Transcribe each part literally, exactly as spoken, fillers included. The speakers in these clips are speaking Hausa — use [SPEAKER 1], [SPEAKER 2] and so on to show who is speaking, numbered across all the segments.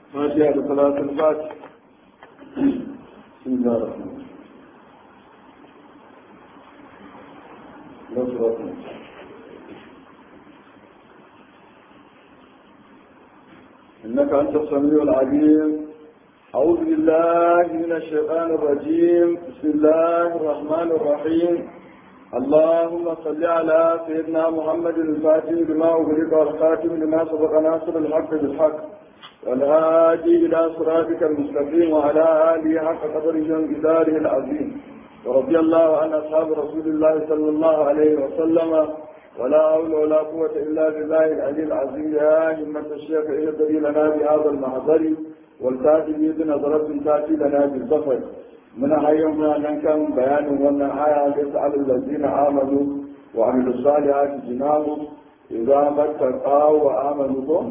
[SPEAKER 1] فاتحة صلاة الفاتحة. بسم الله الرحمن الرحيم. إنك أنت السميع العليم. أعوذ بالله من الشيطان الرجيم. بسم الله الرحمن الرحيم. اللهم صل على سيدنا محمد الفاتح لما أغلق والخاتم لما سبق ناصر الحق بالحق والهادي إلى صراطك المستقيم وعلى آله حق قدره ومقداره العظيم. ورضي الله عن أصحاب رسول الله صلى الله عليه وسلم ولا حول ولا قوة إلا بالله العلي العظيم. يا همة الشيخ اهدري لنا بهذا المحضر والتاتي بنظرة تأتي لنا بالظفر. من حيومنا ننكم بيان ومن آية يسأل الذين آمنوا وعملوا الصالحات جناهم إذا ما اتقوا وآمنوا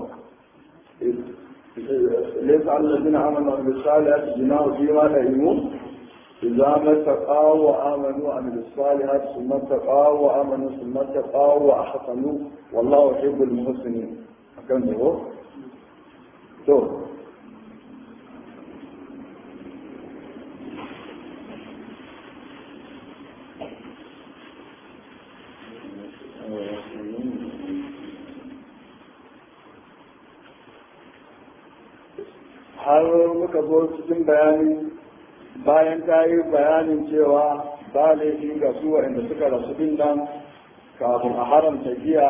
[SPEAKER 1] يسأل الذين آمنوا وعملوا الصالحات جناهم فيما لهموا إذا ما اتقوا وآمنوا وعملوا الصالحات ثم اتقوا وآمنوا ثم اتقوا وأحسنوا والله يحب المحسنين. كم هو؟ تو har muka zo cikin bayani bayan ta yi bayanin cewa ba laifi ga su waɗanda suka rasu din nan kafin a haramta giya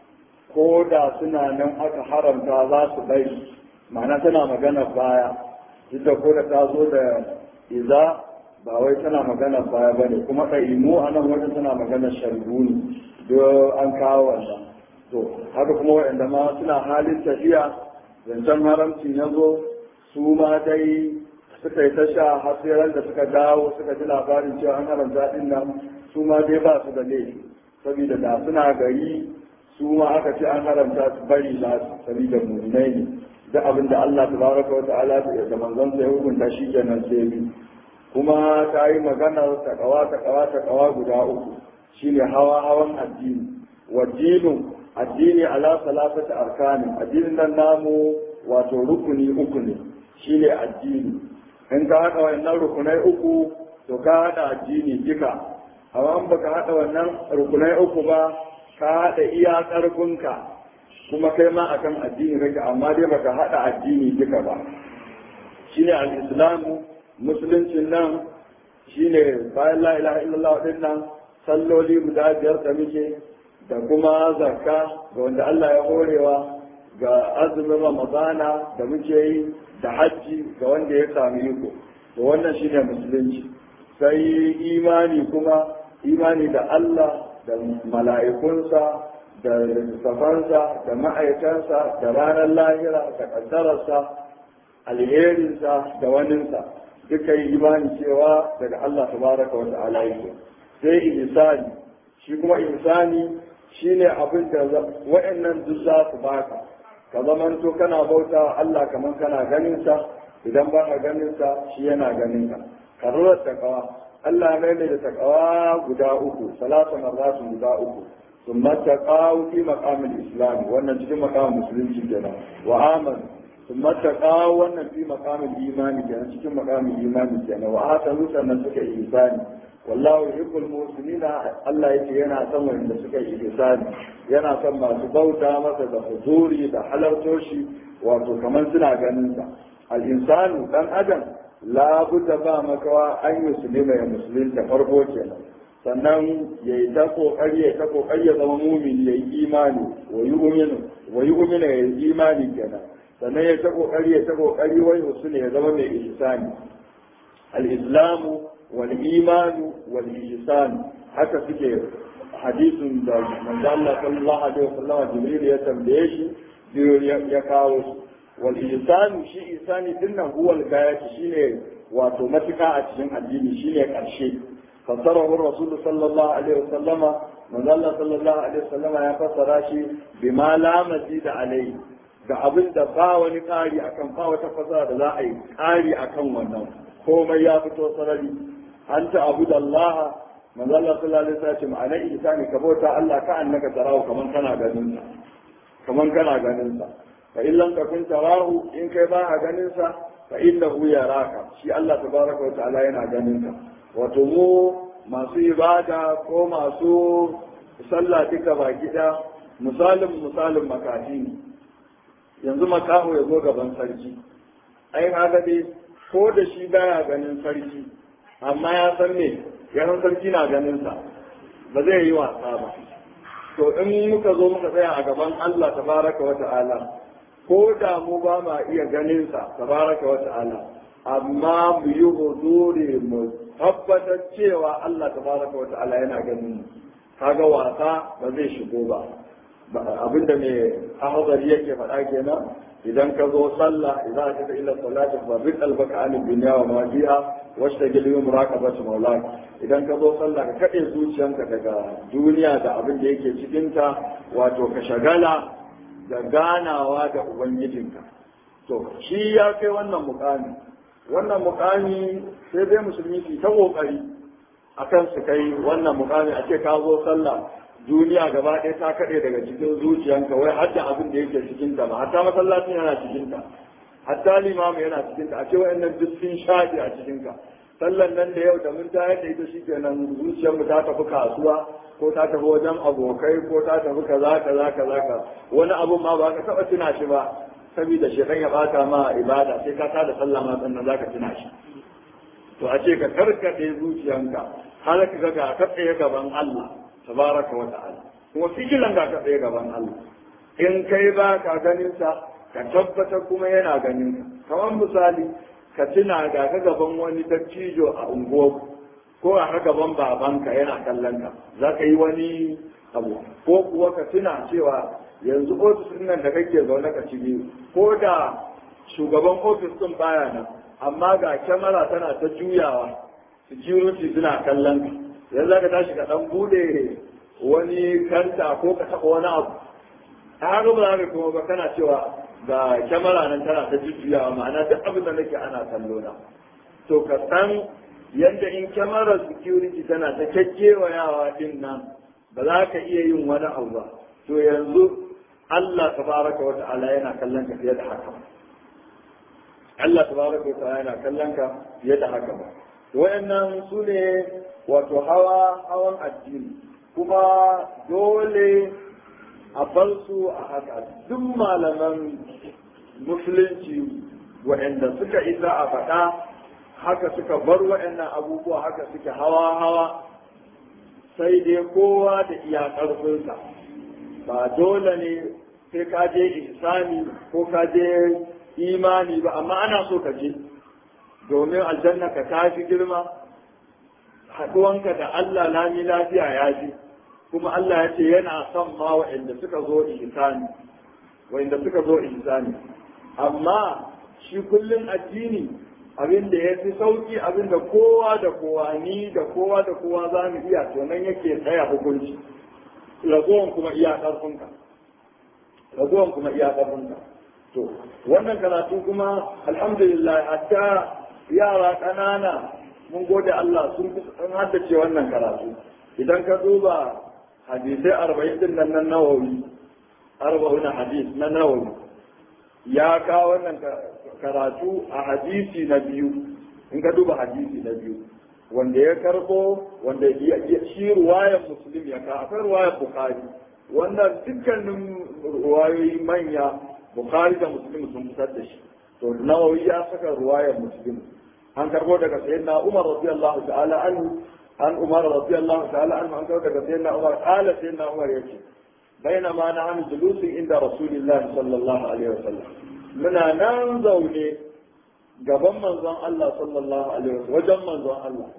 [SPEAKER 1] ko da suna nan aka haramta za su bai ma'ana tana magana baya duk da ko da ta zo da iza ba wai tana magana baya ba ne kuma ɗaimu a nan wajen tana magana sharbu ne don an kawo wannan to haka kuma waɗanda ma suna halin tafiya zancen haramcin ya zo su ma dai suka yi ta sha hasiran da suka dawo suka ji labarin cewa an haramta din nan su ma dai ba su da laifi saboda da suna gari su ma aka ce an haramta su bari za su saboda mu'minai ne duk abin da Allah tabaraka wa ta'ala da manzon sa ya hukunta shi kenan sai bi kuma ta yi magana ta kawa ta kawa ta kawa guda uku shine hawa hawan addini wa dinu addini ala salasati arkani addinin nan namu wato rukuni uku ne shine addini in ka haɗa wannan rukunai uku to ka haɗa addini duka amma in baka haɗa wannan rukunai uku ba ka haɗa iya ƙarfinka kuma kai ma akan addini kake amma dai baka haɗa addini duka ba shine al-islamu musuluncin nan shine bayan la ilaha illallah din nan salloli guda biyar da muke da kuma zakka ga wanda Allah ya horewa ga azumin ramadana da muke yi da hajji ga wanda ya sami iko to wannan shine musulunci sai imani kuma imani da Allah da mala'ikunsa da safansa da ma'aikansa da ranar lahira da kaddararsa alherinsa da waninsa duka yi imani cewa daga Allah tabaraka wa ta'ala yake sai ihsani shi kuma ihsani shine abin da wa'annan duk za su baka ka zamanto kana bauta Allah kamar kana ganin sa idan ba ka ganin sa shi yana ganin ka karurar takawa Allah mai da takawa guda uku salatu marratu guda uku thumma taqaw fi maqamil islam wannan cikin maqamin musulunci kenan wa aman thumma taqaw wannan fi maqamil imani kenan cikin maqamin imani kenan wa atanu sannan suka yi ihsani wallahu yuhibbul muslimina Allah yake yana son wanda suka yi ihsani yana son masu bauta masa da huzuri da halartoshi wato kamar suna ganin sa al insanu dan adam la budda ba makawa an musulma ya musulunta farko kenan sannan yayi ta kokari ya ta kokari ya zama mumini yayi imani wa yu'minu wa yu'minu yayi imani kenan sannan ya ta kokari ya ta kokari wai musulmi ya zama mai ihsani al islamu والإيمان والإحسان حتى فيك حديث من الله صلى الله عليه وسلم جبريل يتنبيش يكاوش والإحسان شيء إحساني إنه هو الغاية شيء وتومتك أتشن الدين شيء كالشيء فسره الرسول صلى الله عليه وسلم من الله صلى الله عليه وسلم يفسر شيء بما لا مزيد عليه ga abin da ba wani ƙari akan ba wata fasara da za a yi ƙari akan wannan komai ya fito sarari an ta abu da Allah manzo Allah sallallahu alaihi wasallam ma'ana ihsani ka bauta Allah ka annaka tarahu kaman kana ganin sa kaman kana ganin sa fa in lam takun tarahu in kai ba a ganin sa fa innahu yaraka shi Allah tabaraka wa ta'ala yana ganin ka wato mu masu ibada ko masu sallah duka baki da misalin misalin makafi ne yanzu makaho ya zo gaban sarki ai kaga dai ko da shi baya ganin sarki amma ya san me ya san sarki na ganin sa ba zai yi wasa ba to in muka zo muka tsaya a gaban Allah tabaraka wa ta'ala ko da mu ba ma iya ganin sa tabaraka wa ta'ala amma mu yi huzuri mu tabbatar cewa Allah tabaraka wa ta'ala yana ganin mu kaga wasa ba zai shigo ba abinda mai ahadari yake faɗa kenan idan ka zo sallah idan ka ta ila salati fa bi qalbaka an dunya wa ma fiha washtagil bi muraqabati mawlak idan ka zo sallah ka kade zuciyanka daga duniya da abin da yake cikin ta wato ka shagala da ganawa da ubangijinka to shi ya kai wannan mukami wannan mukami sai dai musulmi su ta kokari akan su kai wannan mukami a ce ka zo sallah duniya gaba ɗaya ta kaɗe daga cikin zuciyanka wai har da abin da yake cikin ta ba hatta masallacin yana cikin ta hatta limamu yana cikin ta a ce wa'annan duk sun shaɗi a cikin ka sallan nan da yau da mun tayar da ita shikenan zuciyar mu ta tafi kasuwa ko ta tafi wajen abokai ko ta tafi kaza kaza kaza ka wani abun ma ba ka taɓa tuna shi ba saboda shekan ya bata ma ibada sai ka tada sallah ma sannan zaka tuna shi to a ce ka karkade zuciyanka har ka ga ka tsaye gaban Allah tabaraka wa ta'ala kuma fikilan ga ka tsaye gaban Allah in kai ba ka ganin sa ka tabbata kuma yana ganin ka kamar misali ka tuna ga ka gaban wani dattijo a unguwar ko a ka gaban babanka yana kallon ka za ka yi wani abu ko kuwa ka tuna cewa yanzu ofis nan da kake zaune ka ci biyu ko da shugaban ofis din baya nan amma ga kyamara tana ta juyawa security suna kallon ka yanzu ka tashi ka dan bude wani kanta ko ka taba wani abu a haka ba za kuma ba kana cewa ga kyamara nan tana ta jujjuyawa ma'ana duk abin da nake ana kallo na to ka san yadda in kyamarar security tana ta kyakkyewayawa din nan ba za ka iya yin wani abu ba to yanzu Allah tabaraka wa ta'ala yana kallon ka fiye da haka Allah tabaraka wa ta'ala yana kallon ka fiye da haka ba wayannan su ne wato hawa hawan addini kuma dole a bar su a haka duk malaman musulunci wayanda suka isa a faɗa haka suka bar wayannan abubuwa haka suke hawa hawa sai dai kowa da iya ƙarfinsa ba dole ne sai ka je ihsani ko ka je imani ba amma ana so ka je domin aljanna ka tafi girma haɗuwanka da Allah lami lafiya ya ji kuma Allah ya ce yana son ma wa'anda suka zo ihsani wa'anda suka zo ihsani amma shi kullum addini abin da ya fi sauki abin da kowa da kowa ni da kowa da kowa za mu iya to nan yake tsaya hukunci ragowan kuma iya ƙarfinka ragowan kuma iya ƙarfinka to wannan karatu kuma alhamdulillah hatta yara ƙanana mun gode Allah sun sun haddace wannan karatu idan ka duba hadisai arba'in din nan na nawawi arba'un hadis na nawawi ya kawo wannan karatu a hadisi na biyu in ka duba hadisi na biyu wanda ya karbo wanda ya shi ruwayar muslim ya ka akwai ruwayar bukhari wannan dukkanin ruwayoyi manya bukhari da muslim sun fitar da shi to nawawi ya saka ruwayar muslim an karbo daga sayyidina umar radiyallahu ta'ala anhu an umar radiyallahu ta'ala anhu an karbo daga sayyidina umar qala sayyidina umar yace bainama nahnu julusin inda rasulillahi sallallahu alaihi wasallam muna nan zaune gaban manzon Allah sallallahu alaihi wasallam wajen manzon Allah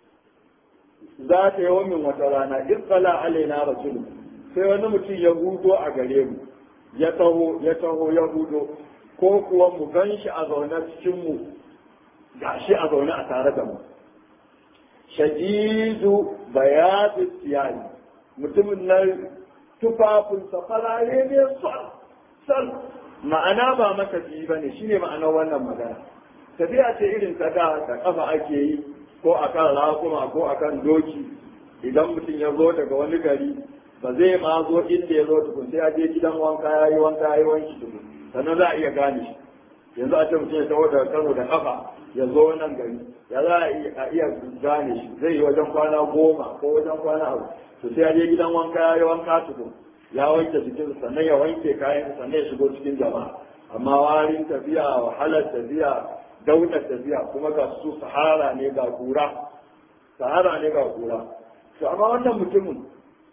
[SPEAKER 1] za ta yi min wata rana irqala alaina rasul sai wani mutum ya hudo a gare mu ya taho ya taho ya hudo ko kuwa mu ganshi a zaune cikin mu gashi a zaune a tare da mu shadidu bayadu siyani mutumin nan tufafinsa farare ne sal sal ma'ana ba matafiyi ba ne shi ne ma'anar wannan magana tafiya ce irin ta da da kafa ake yi ko a kan rakuma ko a kan doki idan mutum ya zo daga wani gari ba zai ma zo inda ya zo tukun sai ya je gidan wanka ya yi wanka ya yi wanki tukun sannan za a iya gane shi. Yanzu a ce mutum ya taho daga Kano da kafa ya zo nan gari, ya za a iya gane shi, zai yi wajen kwana goma ko wajen kwana abu, to sai ya je gidan wanka ya yi wanka tukun, ya wanke jikin sannan ya wanke kayan sannan ya shigo cikin jama'a. Amma warin tafiya, wahalar tafiya, daular tafiya, kuma ga su sahara ne ga kura, sahara ne ga kura. To amma wannan mutumin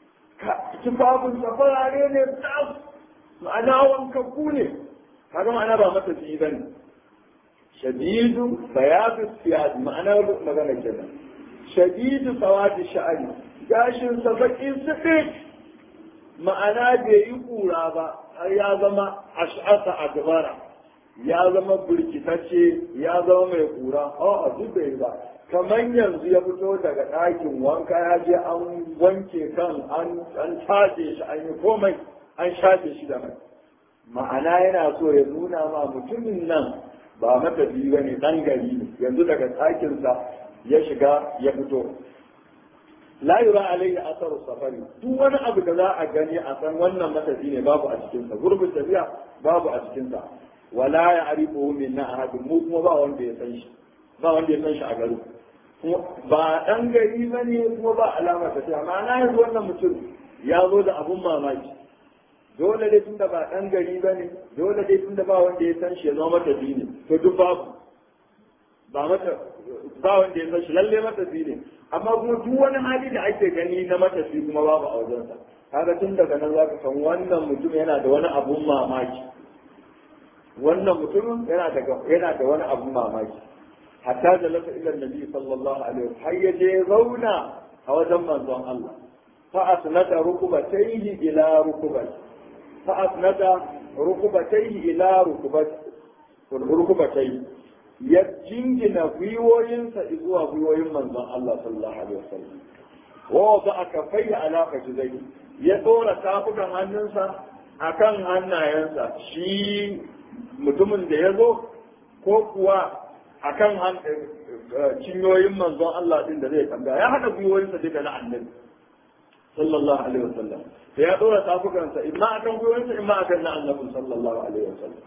[SPEAKER 1] tufafin safarare ne tas, ma'ana wankakku ne, kaga ma'ana ba mata fi ba ne. Shadidu bayadu siyad, ma'ana magana kenan. Shadidu sawadi sha'ari, gashin sa baki sidik, ma'ana bai yi kura ba, har ya zama ash'asa a gabara, ya zama burkitacce, ya zama mai kura, a duk bai ba. Kamar yanzu ya fito daga ɗakin wanka ya je an wanke kan an tace shi an yi komai an shafe shi da mai. Ma'ana yana so ya nuna ma mutumin nan ba matafi ba ne, ɗan gari ne, yanzu daga ɗakinsa ya shiga ya fito. La yura alayhi asaru safari, duk wani abu da za a gani a san wannan matafi ne babu a cikinsa, gurbin tafiya babu a cikinsa. Wala ya arifu min na ahadin, mu kuma ba wanda ya san shi, ba wanda ya san shi a garin. Ba ɗan gari ba ne kuma ba alamar tafiya, ma'ana yanzu wannan mutum ya zo da abun mamaki. Dole dai tunda ba ɗan gari ba ne, dole dai tunda ba wanda ya san shi ya zama matafi ne, to duk babu. Ba mata ba wanda ya san shi lalle matafi ne, amma kuma duk wani hali da ake gani na matafi kuma babu a wajensa. Kaga tun daga nan za ka san wannan mutum yana da wani abun mamaki. Wannan mutumin yana da yana da wani abun mamaki. Hatta da lafa ila nabi sallallahu alaihi wasallam har ya je zauna a wajen manzon Allah. Fa asnada rukubatayhi ila rukubati. Fa asnada rukubatayhi ila rukubati. Rukubatayhi. Ya jingina gwiwoyinsa zuwa gwiwoyin manzon Allah sallallahu alaihi wasallam. Wa ba aka fayya alaka zai ya tsora tafukan hannunsa akan hannayensa shi mutumin da ya zo ko kuwa akan cinyoyin manzon Allah din da zai tambaya ya hada gwiwoyinsa duka na annabi sallallahu alaihi wasallam sai ya tsora tafukansa imma akan gwiwoyinsa imma akan na annabi sallallahu alaihi wasallam.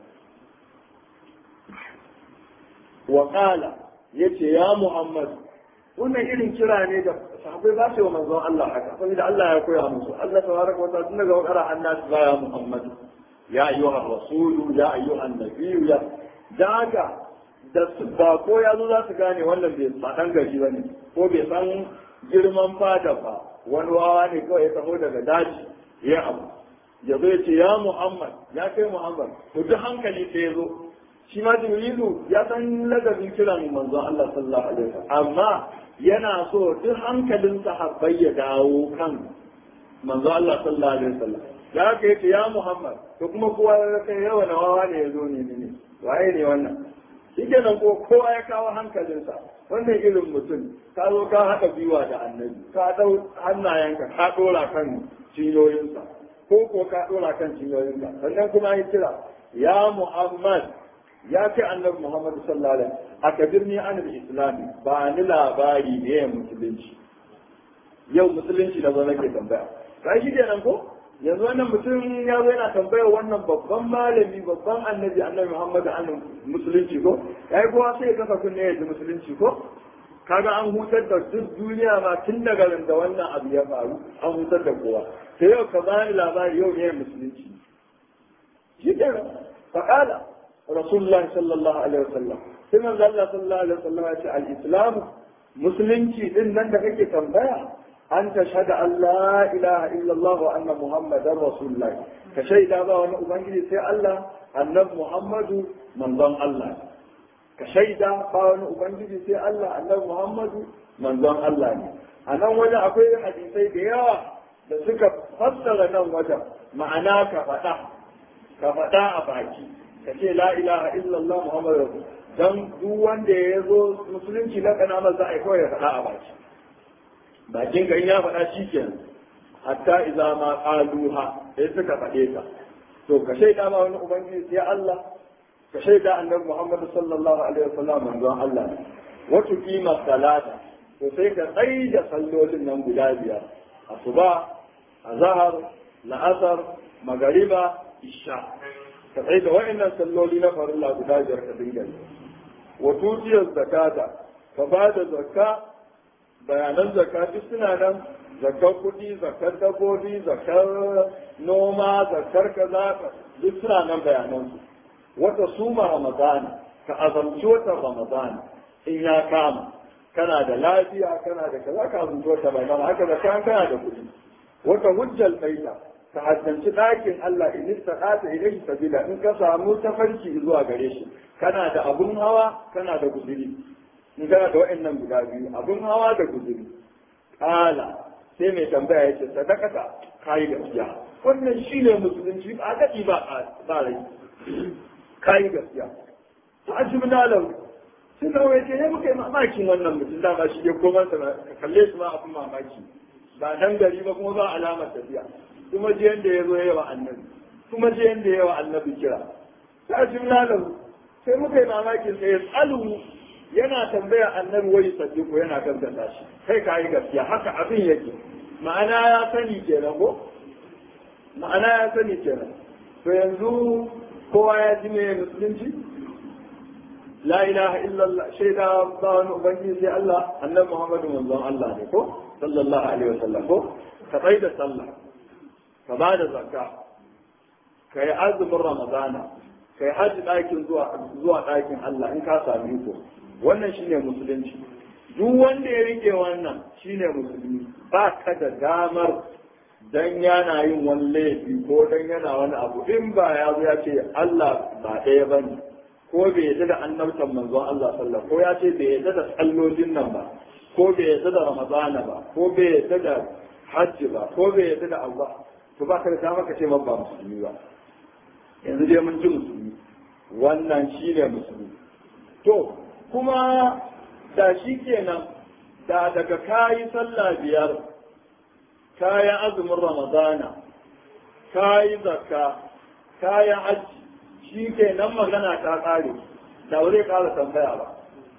[SPEAKER 1] Waƙala ya ce ya Muhammad, wannan irin kira ne da sahabbai ba su wa manzon Allah haka, saboda Allah ya koya musu. Allah tabaraka wa ta'ala tun daga wakara annabi ba ya Muhammad, ya ayyuha rasulu, ya ayyuha nabiyyu, ya daga da ba ko ya zo za su gane wannan bai ba dan gari bane ko bai san girman fada ba, wani wawa ne kawai ya taho daga daji ya abu. Ya zo ya ce ya Muhammad, ya kai Muhammad, to duk hankali sai ya zo. Shi ma Jibrilu ya san ladabin kiran manzon Allah sallallahu alaihi wasallam, amma yana so duk hankalin sahabbai ya dawo kan manzon Allah sallallahu alaihi wasallam. Ya ka yace ya Muhammad, to kuma kowa ya kai yawa na wawa ne ya zo ne ne. Waye ne wannan? Shi kenan ko kowa ya kawo hankalinsa. Wannan irin mutum ka zo ka haɗa biwa da annabi, ka ɗau hannayenka ka ɗora kan cinyoyinsa, ko ko ka ɗora kan cinyoyinsa. Sannan kuma ya kira ya Muhammad, ya ce annabi Muhammad sallallahu alaihi wasallam akabirni anil islami, ba ni labari ne ya musulunci. Yau musulunci da zo nake tambaya. Kai shi kenan ko? Yanzu wannan mutum ya zo yana tambayar wannan babban malami, babban annabi annabi Muhammad annabi musulunci ko? Yayi kowa sai ya kafa kunne ya ji musulunci ko? Kaga an hutar da duk duniya ma tun daga da wannan abu ya faru, an hutar da kowa. Sai yau ka bani labari yau ne musulunci. Shi kenan. Faqala Rasulullah sallallahu alaihi wasallam sai manzo Allah sallallahu alaihi wasallam ya ce al-islam musulunci din nan da kake tambaya an tashhadu an la ilaha illallah wa anna muhammadar rasulullah, ka shaida ba wani ubangiji sai Allah, annabi Muhammadu manzon Allah. Ka shaida ba wani ubangiji sai Allah, annabi Muhammadu manzon Allah ne. A nan wajen akwai hadisai da yawa da suka fassara nan wajen ma'ana ka faɗa ka faɗa a baki ka ce la ilaha illallah muhammadu rasul, dan duk wanda ya zo musulunci na kana masa ai kawai ya faɗa a baki bakin ka in ya faɗa shi kenan hatta idza ma qaluha sai suka faɗe ta to ka shaida ba wani ubangiji sai Allah, ka shaida annabi Muhammad sallallahu alaihi wasallam manzon Allah, wa tuqima salata to sai ka tsai da sallolin nan guda biyar, asuba, azhar, la'asar, magariba, isha. ka tsaye da wa'annan salloli na farilla guda biyar ka dinga yi wa tutiyar zakata ka ba da zakka bayanan zakka duk suna nan zakkar kuɗi zakkar dabbobi zakkar noma zakkar kaza duk suna nan bayanan su wata suma ramadana ka azamci wata ramadana in ya kama kana da lafiya kana da kaza ka azamci wata ramadana haka da kan kana da kuɗi wata hujjal baita ka haddanci ɗakin Allah in istaqata ilayhi sabila in ka samu tafarki zuwa gare shi kana da abun hawa kana da guzuri in kana da wa'annan guda biyu abun hawa da guzuri kala sai mai tambaya yace sadakata kai gaskiya wannan shine musulunci ba dadi ba ba rai kai gaskiya to ajibna lahu sai kawai ce ne muka yi mamakin wannan mutum da ba shi ya koma ka kalle shi ma abun mamaki ba dan gari ba kuma ba alamar tafiya kuma je yanda ya zo ya wa annabi kuma je yanda ya wa annabi kira sai ajibna lahu sai muka yi mamakin sai tsalu yana tambaya annabi wai sadiku yana gaskata shi kai ka yi gaskiya haka abin yake ma'ana ya sani kenan ko ma'ana ya sani kenan to yanzu kowa ya ji me musulunci la ilaha illallah shaida ba wani ubangiji sai Allah annabi Muhammadu manzon Allah ne ko sallallahu alaihi wasallam ko ka bai da sallah ka ba da zakka ka yi azumin ramadana ka yi hajji ɗakin zuwa ɗakin Allah in ka sami iko wannan shine musulunci duk wanda ya rike wannan shine musulmi ba ka da damar dan yana yin wani laifi ko dan yana wani abu in ba ya zo ya ce Allah ba ɗaya ba ne ko bai yadda da annabtan manzon Allah sallallahu ko ya ce bai yadda da sallolin nan ba ko bai yadda da ramadana ba ko bai yadda da hajji ba ko bai yadda da Allah to ba ka da damar ka ce ba musulmi ba yanzu dai mun ji musulmi wannan shine musulmi to kuma da shi kenan da daga kayi sallah biyar kayan azumin ramadana kayi zakka kayan hajji shi kenan magana ta ƙare da ba zai ƙara tambaya ba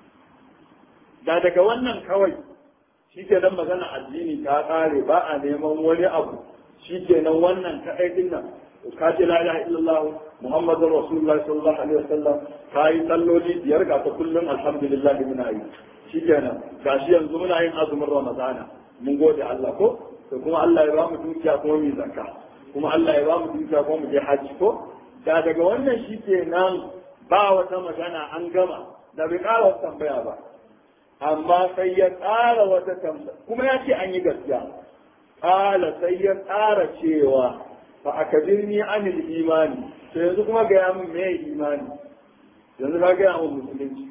[SPEAKER 1] da daga wannan kawai shi kenan magana addini ta ƙare ba a neman wani abu shi kenan wannan ta aikin nan ka ce la ilaha illallah muhammadur rasulullah sallallahu alaihi wasallam ka yi salloli biyar ga ta kullum alhamdulillah muna yi shikenan gashi yanzu muna yin azumin ramadana mun gode Allah ko to kuma Allah ya ba mu dukiya kuma mu zakka kuma Allah ya ba mu dukiya kuma mu je haji ko da daga wannan shikenan ba wata magana an gama da bai ƙara wata tambaya ba amma sai ya ƙara wata tambaya kuma ya ce an yi gaskiya ƙala sai ya ƙara cewa fa akabirni anil imani to yanzu kuma ga yamin me imani yanzu ka ga yamin musulunci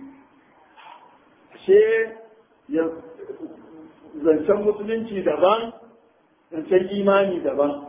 [SPEAKER 1] she ya zancen musulunci daban zancen imani daban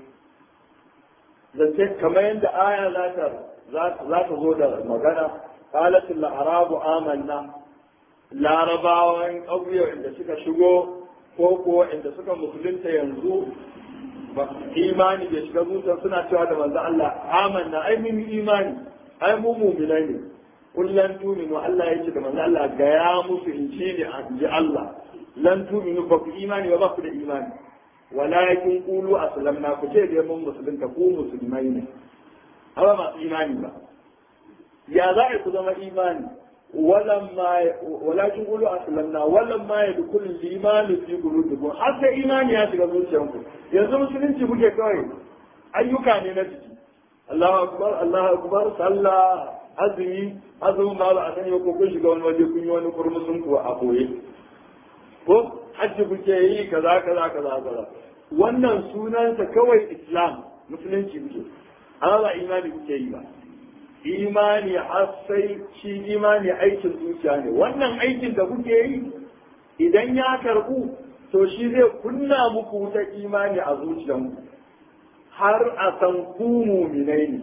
[SPEAKER 1] zancen kamar yadda aya za ta za ta zo da magana qalatul arabu amanna larabawan ƙauye inda suka shigo ko ko inda suka musulunta yanzu imani da shiga zuciya suna cewa da manzo Allah amanna ai mun imani ai mu mu'minai ne kullan tuminu Allah ya ce da manzo Allah ga ya musu in ci ne an ji Allah lan tuminu ba ku imani ba ku da imani walakin qulu aslamna ku ce da mun musulunta ku musulmai ne amma ba imani ba ya za ku zama imani ولما ولكن قولوا أسلمنا ولما يدخل الإيمان في قلوبكم حتى إيمان يا shiga zuciyanku yanzu musulunci kuke kawai ayyuka ne na jiki Allahu akbar Allahu akbar sallah azumi azumin ba ba a sani ko kun shiga wani waje kun yi wani kurmusun ku a koye ko hajji kuke yi kaza kaza kaza kaza wannan sunansa kawai islam musulunci kuke amma ba imani kuke yi ba imani har sai shi imani aikin zuciya ne wannan aikin da kuke yi idan ya karbu to shi zai kunna muku wuta imani a zuciyanku har a san ku muminai ne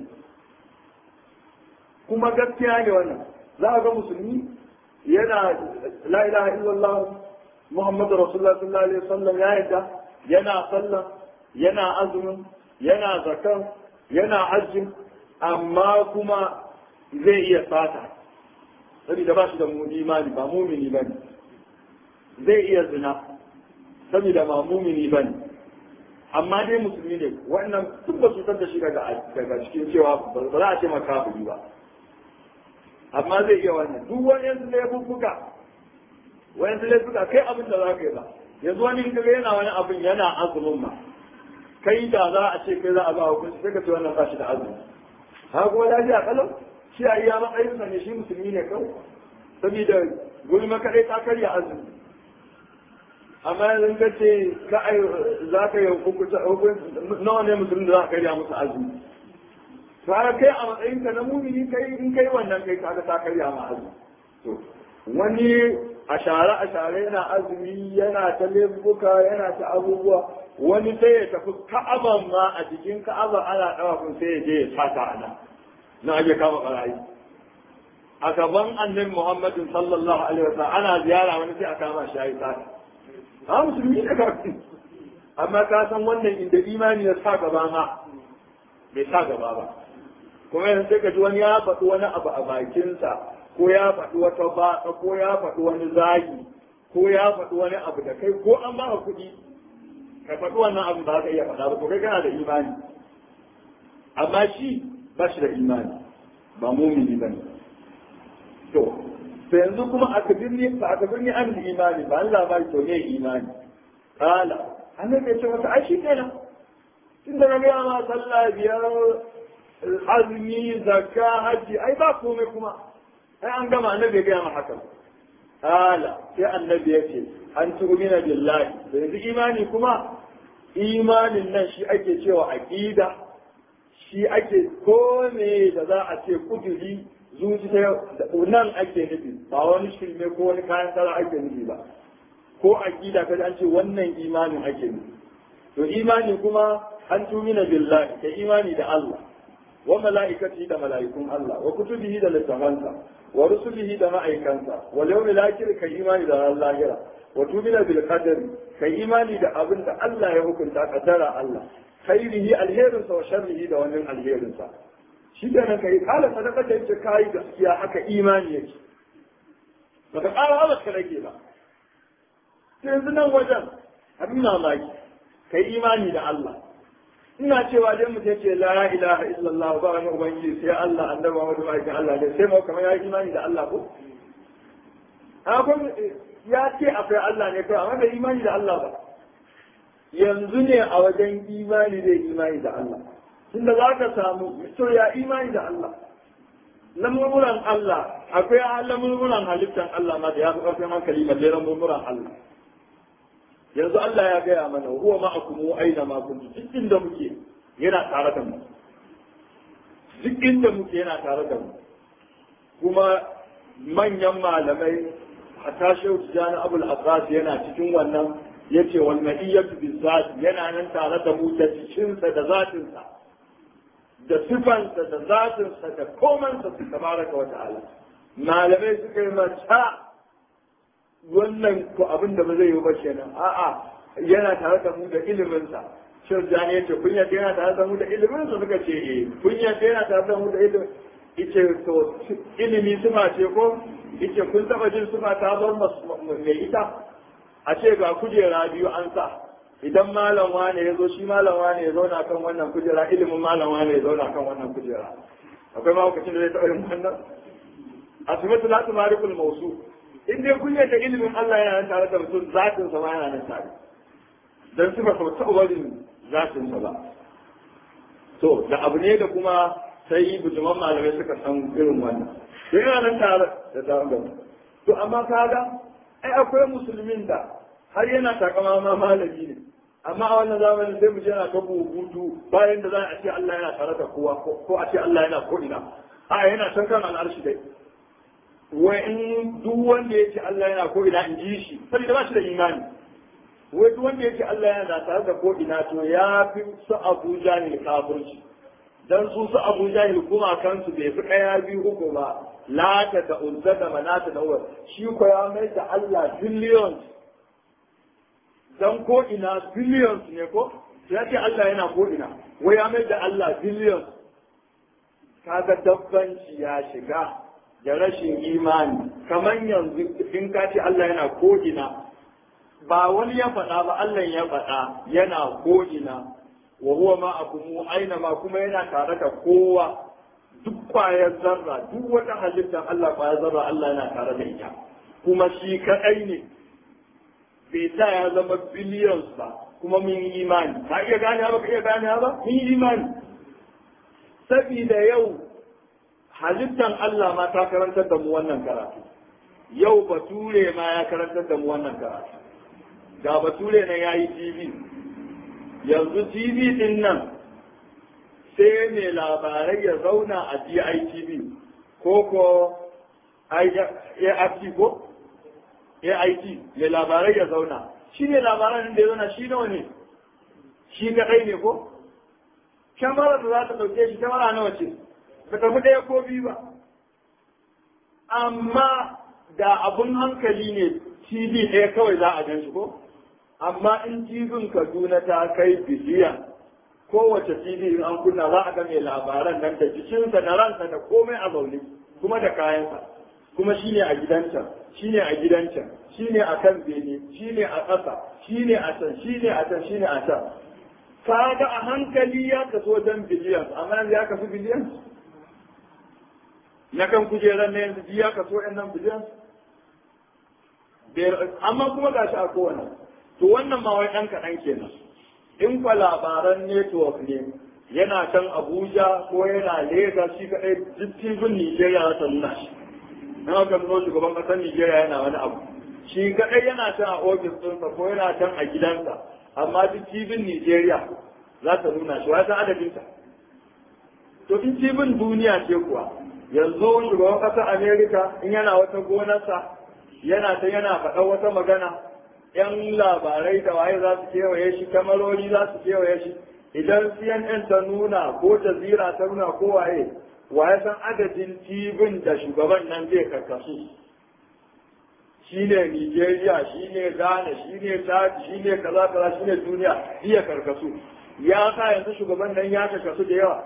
[SPEAKER 1] kuma gaskiya ne wannan za ga musulmi yana la ilaha illallah muhammadu rasulullah sallallahu alaihi wasallam ya yadda yana sallah yana azumin yana zakan yana hajjin amma kuma zai iya sata saboda ba shi da imani ba mumini bane zai iya zina saboda ba mumini bane amma dai musulmi ne wannan duk ba su san da shi daga daga cikin cewa ba za a ce maka kafiri ba amma zai iya wannan duk wani yanzu da ya bubbuka wani yanzu laifuka kai abin da za ka yi ba yanzu wani in kaga yana wani abin yana azumin ma kai da za a ce kai za a ba hukunci sai ka ce wannan ba shi da azumi ha kuma lafiya kalau shi a iya matsayinsa ne shi musulmi ne kawai saboda gulma kaɗai ta karya azumi amma yanzu ka ce ka ai za ka yi hukunci nawa ne musulmi da za ka karya musu azumi to har kai a matsayinka na mumini kai in kai wannan kai kaga ta karya ma azumi to wani a share a share yana azumi yana ta laifuka yana ta abubuwa wani sai ya tafi ka'aban ma a jikin ka'aban ana ɗawafin sai ya je ya sata a nan na ake kama barayi a gaban annabi Muhammadin sallallahu alaihi wasallam ana ziyara wani sai a kama shi ayi sata ha musulmi ne kafin amma ka san wannan inda imani ya sa gaba ma bai sa gaba ba kuma yanzu sai ka ji wani ya faɗi wani abu a bakinsa ko ya faɗi wata batsa ko ya faɗi wani zagi ko ya faɗi wani abu da kai ko an ba ka kuɗi ka faɗi wannan abin ba ka iya faɗa ba to kai kana da imani amma shi ba shi da imani ba mumini ba ne to sai yanzu kuma aka birni ba aka birni an da imani ba an labari to ne imani kala annabi ya ce masa ai shi kenan tun da na gaya ma sallah biyar azumi zakka hajji ai ba komai kuma ai an gama annabi ya gaya ma haka kala sai annabi ya ce an tu'mina billahi da yanzu imani kuma imanin nan shi ake cewa aqida shi ake kome da za a ce kuduri zuci ta nan ake nufi ba wani shirme ko wani kayan tsara ake nufi ba ko aqida kaji an ce wannan imanin ake nufi to imani kuma an tumina billahi ka imani da Allah wa mala'ikati da mala'ikun Allah wa kutubihi da littafansa wa rusulihi da ma'aikansa wa yawmil akhir ka imani da ran lahira wa tumina bil qadari ka imani da abin da Allah ya hukunta kadara Allah khairihi alherinsa wa sharrihi da wannan alherinsa shi da nan kai kala sadaka da yake kai gaskiya haka imani yake baka ƙara hawa ka rage ba sai yanzu nan wajen abin mamaki kai imani da Allah ina cewa dai mu ce la ilaha illallah ba wani ubangiji sai Allah annabi Muhammadu aikin Allah ne sai mu kamar ya imani da Allah ko akwai ya ce akwai Allah ne kai amma bai imani da Allah ba yanzu ne a wajen imani zai imani da Allah tunda za ka samu to ya imani da Allah lamurmuran Allah akwai lamurmuran halittar Allah ma da ya fi ƙarfin hankali balle lamurmuran Allah yanzu Allah ya gaya mana huwa ma'akum aina ma kuntum duk inda muke yana tare da mu duk inda muke yana tare da mu kuma manyan malamai hatta shehu tijani abul abbas yana cikin wannan yace wal ma'iyatu bizat yana nan tare da mu da cikinsa da zatinsa da sifansa da zatinsa da komansa tabaraka wa ta'ala malamai suka yi mata wannan ko abin da ba zai yi ba kenan a'a yana tare da mu da iliminsa shin jani yace kun yadda yana tare da mu da iliminsa suka ce eh kun yadda yana tare da mu da ilimin yace to ilimi sifa ce ko yace kun taba jin sifa ta zo mai ita a ce ga kujera biyu an sa idan malam wane ya zo shi malam wane ya zauna kan wannan kujera ilimin malam wane ya zauna kan wannan kujera akwai ma lokacin da zai taɓa yin wannan asibiti la tumarikul mausu in dai kun yadda ilimin Allah yana nan tare da mutum zatin sa ma yana nan tare dan sifa ba ta ubarin zatin sa ba to da abu ne da kuma sai bujuman malamai suka san irin wannan sai yana nan tare da tare to amma kaga ai akwai musulmin da har yana takama ma malami ne amma a wannan zamanin sai mu je na ta hutu bayan da za a ce Allah yana tare da kowa ko a ce Allah yana ko ina a yana san kan al'arshi dai wai in duk wanda ya ce Allah yana ko ina in ji shi saboda ba shi da imani wai duk wanda ya ce Allah yana tare da ko ina to ya fi su Abu Jahil kafirci dan su su Abu Jahil kuma kansu bai fi ɗaya biyu uku ba lata da uzza da manata da uwar shi ko ya mai da Allah billions dan ko ina billions ne ko ya ce Allah yana ko ina wai ya mai da Allah billions kaga dabbanci ya shiga da rashin imani kamar yanzu in ka ce Allah yana ko ina ba wani ya faɗa ba Allah ya faɗa yana ko'ina wa huwa ma'akum aina ma kuma yana tare da kowa duk kwayar zarra duk wata halittar Allah kwayar zarra Allah yana tare da ita kuma shi kaɗai ne bai sa ya zama billions ba kuma mun yi imani ka iya gane ba ka iya gane ba mun yi imani saboda yau halittar Allah ma ta karantar da mu wannan karatu yau bature ma ya karantar da mu wannan karatu ga bature na yayi T V yanzu T V din nan sai mai labarai ya zauna a G I T V ko ko A R T ko A I T mai labarai ya zauna shi ne labaran da ya zauna shi nawa ne shi kaɗai ne ko kyamara da za ta ɗauke shi kyamara nawa ce ba tafi ɗaya ko biyu ba amma da abun hankali ne T V ɗaya kawai za a gan shi ko amma in jibin Kaduna ta kai biliyan kowace T V in an kunna za a ga mai labaran nan da jikinsa da ransa da komai a zaune kuma da kayansa kuma shine a gidansa shine a gidansa shine a kan bene shine a ƙasa shine a can shine a can shine a can kaga a hankali ya kaso wajen biliyan amma yanzu ya kasu biliyan na kan kujerar na yanzu ya kaso yan nan biliyan amma kuma gashi a kowane to wannan ma wai ɗan kaɗan kenan in kwa labaran network ne yana can Abuja ko yana Lagos shi kaɗai duk tibin Nijeriya za ta nuna shi na haka zo shugaban ƙasar Nijeriya yana wani abu shi kaɗai yana can a ofis ɗinsa ko yana can a gidansa amma duk tibin Nijeriya za ta nuna shi wata adadinta to in tibin duniya ce kuwa yanzu shugaban ƙasar Amerika in yana wata gonarsa yana ta yana faɗa wata magana ‘yan labarai da waye za su kewaye shi, kamarori za su kewaye shi, idan C N N ta nuna ko Jazira ta nuna ko waye, waye san adadin tibin da shugaban nan zai karkasu. Shi ne Nigeria, shi ne Ghana, shi ne Chad, shi ne kaza kaza, shi ne duniya, iya karkasu. Ya sa yanzu shugaban nan ya karkasu da yawa.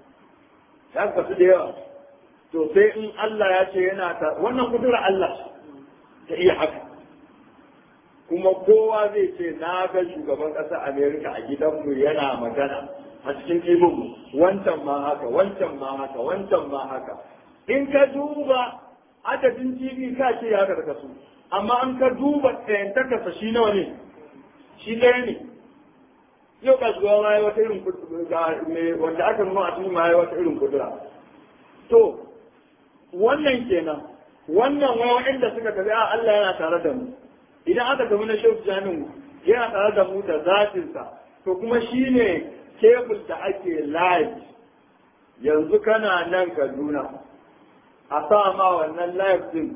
[SPEAKER 1] Ya karkasu da yawa. To sai in Allah ya ce yana ta, wannan kudura Allah ta iya haka. kuma kowa zai ce na ga shugaban ƙasar Amerika a gidanmu yana magana a cikin ibinmu wancan ma haka wancan ma haka wancan ma haka in ka duba adadin T V ka ce ya karka su amma an ka duba tsayantakarsa shi nawa ne shi ɗaya ne yau ka shugaba ma yi wata irin wanda aka nuna a cikin ma yi wata irin kudura to wannan kenan wannan wai waɗanda suka tafi a Allah yana tare da mu idan aka tafi na shehu jami'u yana tare da mu da zatinsa to kuma shi ne kebul da ake live yanzu kana nan Kaduna a sa ma wannan live din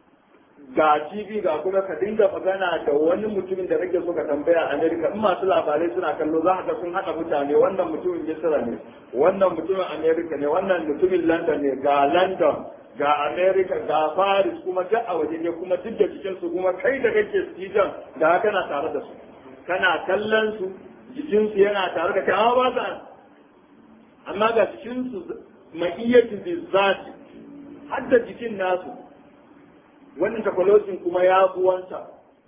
[SPEAKER 1] ga T V ga kuma ka dinga magana da wani mutumin da kake so ka tambaya a Amerika in masu labarai suna kallo za ka sun haɗa mutane wannan mutumin Misra ne wannan mutumin Amerika ne wannan mutumin London ne ga London ga Amerika ga Paris kuma duk a waje ne kuma duk da cikin su kuma kai da kake Sijan da kana tare da su kana kallon su jikin su yana tare da kai amma ba sa amma ga cikin su ma'iyyatu bizzati hadda jikin nasu wannan takwalosin kuma ya fi wancan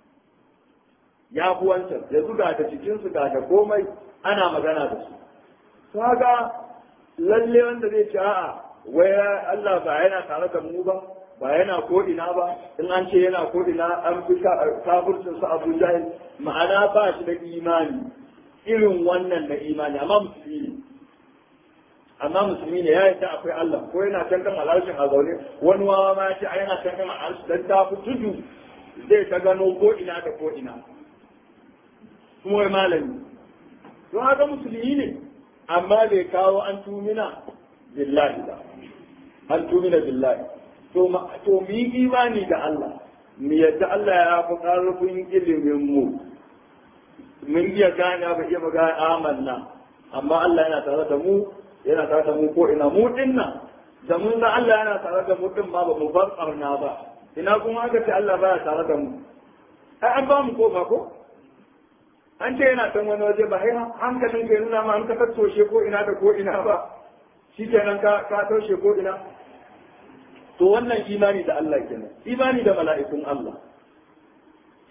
[SPEAKER 1] ya fi wancan yanzu ga da cikin su ga da komai ana magana da su kaga lalle wanda zai ce a'a wai Allah ba yana tare da mu ba ba yana ko ina ba in an ce yana ko ina an fi kafircin su Abu Jahil ma'ana ba shi da imani irin wannan na imani amma musulmi ne amma musulmi ne ya yadda akwai Allah ko yana can kan al'arshin a zaune wani wawa ma ya ce a yana can kan al'arshin dan ta fi tudu zai ta gano ko ina da ko ina kuma wai malami don haka musulmi ne amma bai kawo an tumina billahi ba an tumina billahi to to mu yi imani da Allah mu yadda Allah ya fi karfin ilimin mu mun iya gane ba iya magana amanna amma Allah yana tare da mu yana tare da mu ko ina mu dinnan da mun ga Allah yana tare da mu din ma ba mu bar karna ba ina kuma aka ce Allah baya tare da mu ai an ba mu ko ba ko an ce yana can wani waje ba ai hankalin ka nuna ma an ka tattoshe ko ina da ko ina ba shi kenan ka ka toshe ko ina to wannan imani da Allah kenan imani da mala'ikun Allah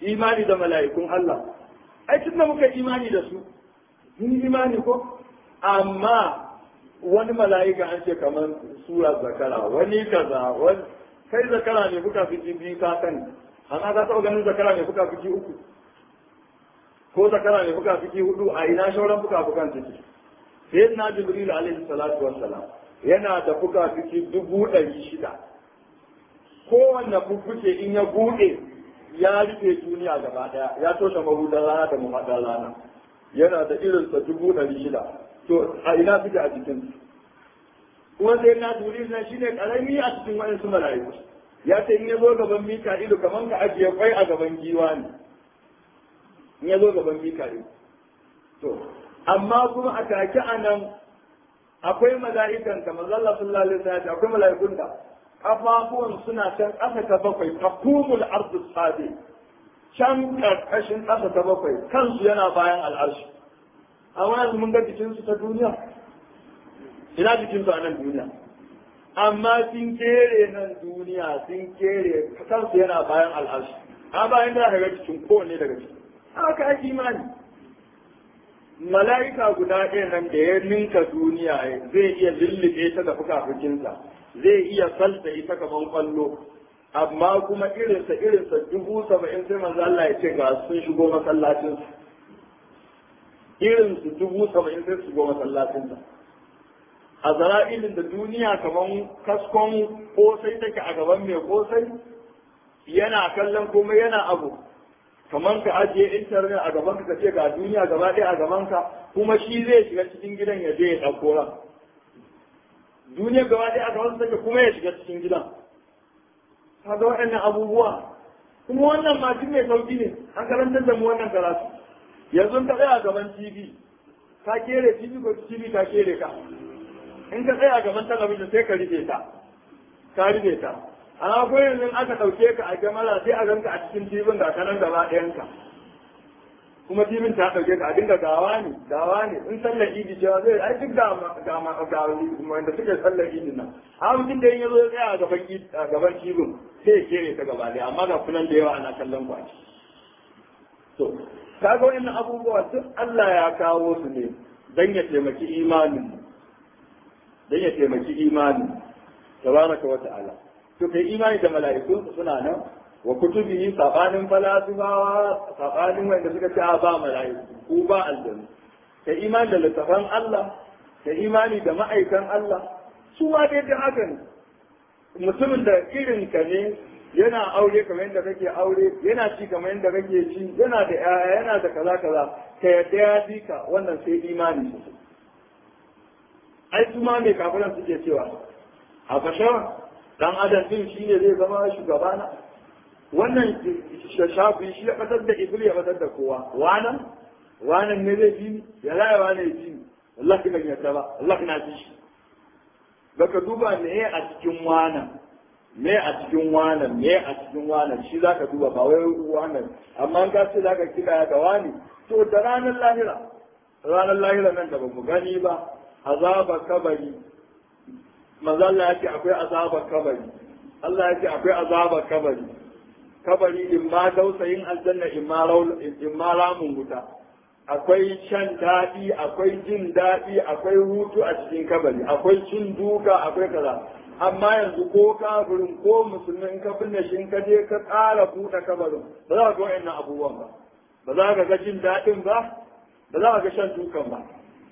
[SPEAKER 1] imani da mala'ikun Allah ai tun da muka imani da su mun imani ko amma wani mala'ika an ce kamar sura zakara wani kaza wani kai zakara ne kuka fi biyu ka sani amma ka taɓa ganin zakara ne kuka fi uku ko zakara ne kuka fi hudu a ina shauran kuka fukan ciki sai na jibril alaihi salatu wassalam yana da kuka fi dubu ɗari shida kowanne fuffuke in ya buɗe ya rufe duniya gaba ɗaya ya toshe mahudan rana da mahaɗar rana yana da irinsa dubu ɗari shida to a ina suke a cikin kuma sai na jibril na shine karami a cikin waɗansu mala'iku ya ce in ya zo gaban mika'ilu kamar ka ajiye kwai a gaban giwa ne in ya zo gaban mika'ilu to amma kuma a take a nan akwai mala'ikan kamar Allah sallallahu alaihi wasallam akwai mala'ikun da kafafuwan suna can ƙasa ta bakwai taqumul ardu sabi can karkashin ƙasa ta bakwai kansu yana bayan al'arshi amma yanzu mun ga jikinsu ta duniya ina jikinsu a nan duniya amma sun kere nan duniya sun kere kansu yana bayan al'arshi a bayan da daga cikin kowanne daga cikin haka ake imani mala'ika guda ɗaya nan da ya ninka duniya zai iya lullube ta da fukafukinsa zai iya salta ita kaman kwallo amma kuma irinsa irinsa dubu saba'in sai manzo Allah ya ce ga sun shigo masallacin irinsu dubu saba'in sai su shigo masallacin a zara'ilin da duniya kaman kaskon kosai take a gaban mai kosai yana kallon komai yana abu kamar ka ajiye intanet a gaban ka ce ga duniya gaba ɗaya a gaban ka kuma shi zai shiga cikin gidan ya je ya ɗauko ran duniya gaba ɗaya a gaban sa kuma ya shiga cikin gidan kaga waɗannan abubuwa kuma wannan ma duk mai sauki ne an karantar da mu wannan karatu yanzu ka tsaya a gaban T V ka kere T V ko T V ka kere ka in ka tsaya a gaban talabijin sai ka rufe ta ka rufe ta amma ko yanzu aka ɗauke ka a gamala sai a ganka a cikin tibin ga kanan gaba ɗayanka kuma tibin ta ɗauke ka a dinga gawa ne gawa ne in sallar idi cewa zai ai duk ga ga wanda suke sallar idi nan a mutum da ya zo ya tsaya a gaban a gaban tibin sai ya kere ta gaba ɗaya amma ga kunan da yawa ana kallon kwaci to kaga wannan abubuwa duk Allah ya kawo su ne dan ya taimaki imanin dan ya taimaki imanin tabaraka wa ta'ala to kai imani da mala'iku suna nan wa kutubihi sabanin falasifawa sabanin wanda suka ce ba mala'iku ko ba aljanna kai imani da littafan Allah kai imani da ma'aikan Allah su ma dai da haka ne mutumin da irin ka ne yana aure kamar yadda kake aure yana ci kamar yadda kake ci yana da yaya yana da kaza kaza ka yadda ya bi ka wannan sai imani su ai su ma mai kafiran suke cewa a bashar dan adam din shi ne zai zama shugabana wannan shafi shi ya fatar da iblis ya fatar da kowa wannan wannan ne zai bi ya raya wannan ya bi wallahi ban yarda ba wallahi na ji shi baka duba me a cikin wannan me a cikin wannan me a cikin wannan shi zaka duba ba wai wannan amma ka ce zaka kira ga wani to da ranar lahira ranar lahira nan da ba mu gani ba azaba kabari manzo Allah ya ce akwai azabar kabari Allah ya ce akwai azabar kabari kabari in ma dausayin aljanna in ma in ma ramun wuta akwai shan daɗi akwai jin daɗi akwai hutu a cikin kabari akwai cin duka akwai kaza amma yanzu ko kafirin ko musulmi in ka binne shi in ka je ka ƙara buɗe kabarin ba za ka ga wa'annan abubuwan ba ba za ka ga jin daɗin ba ba za ka ga shan dukan ba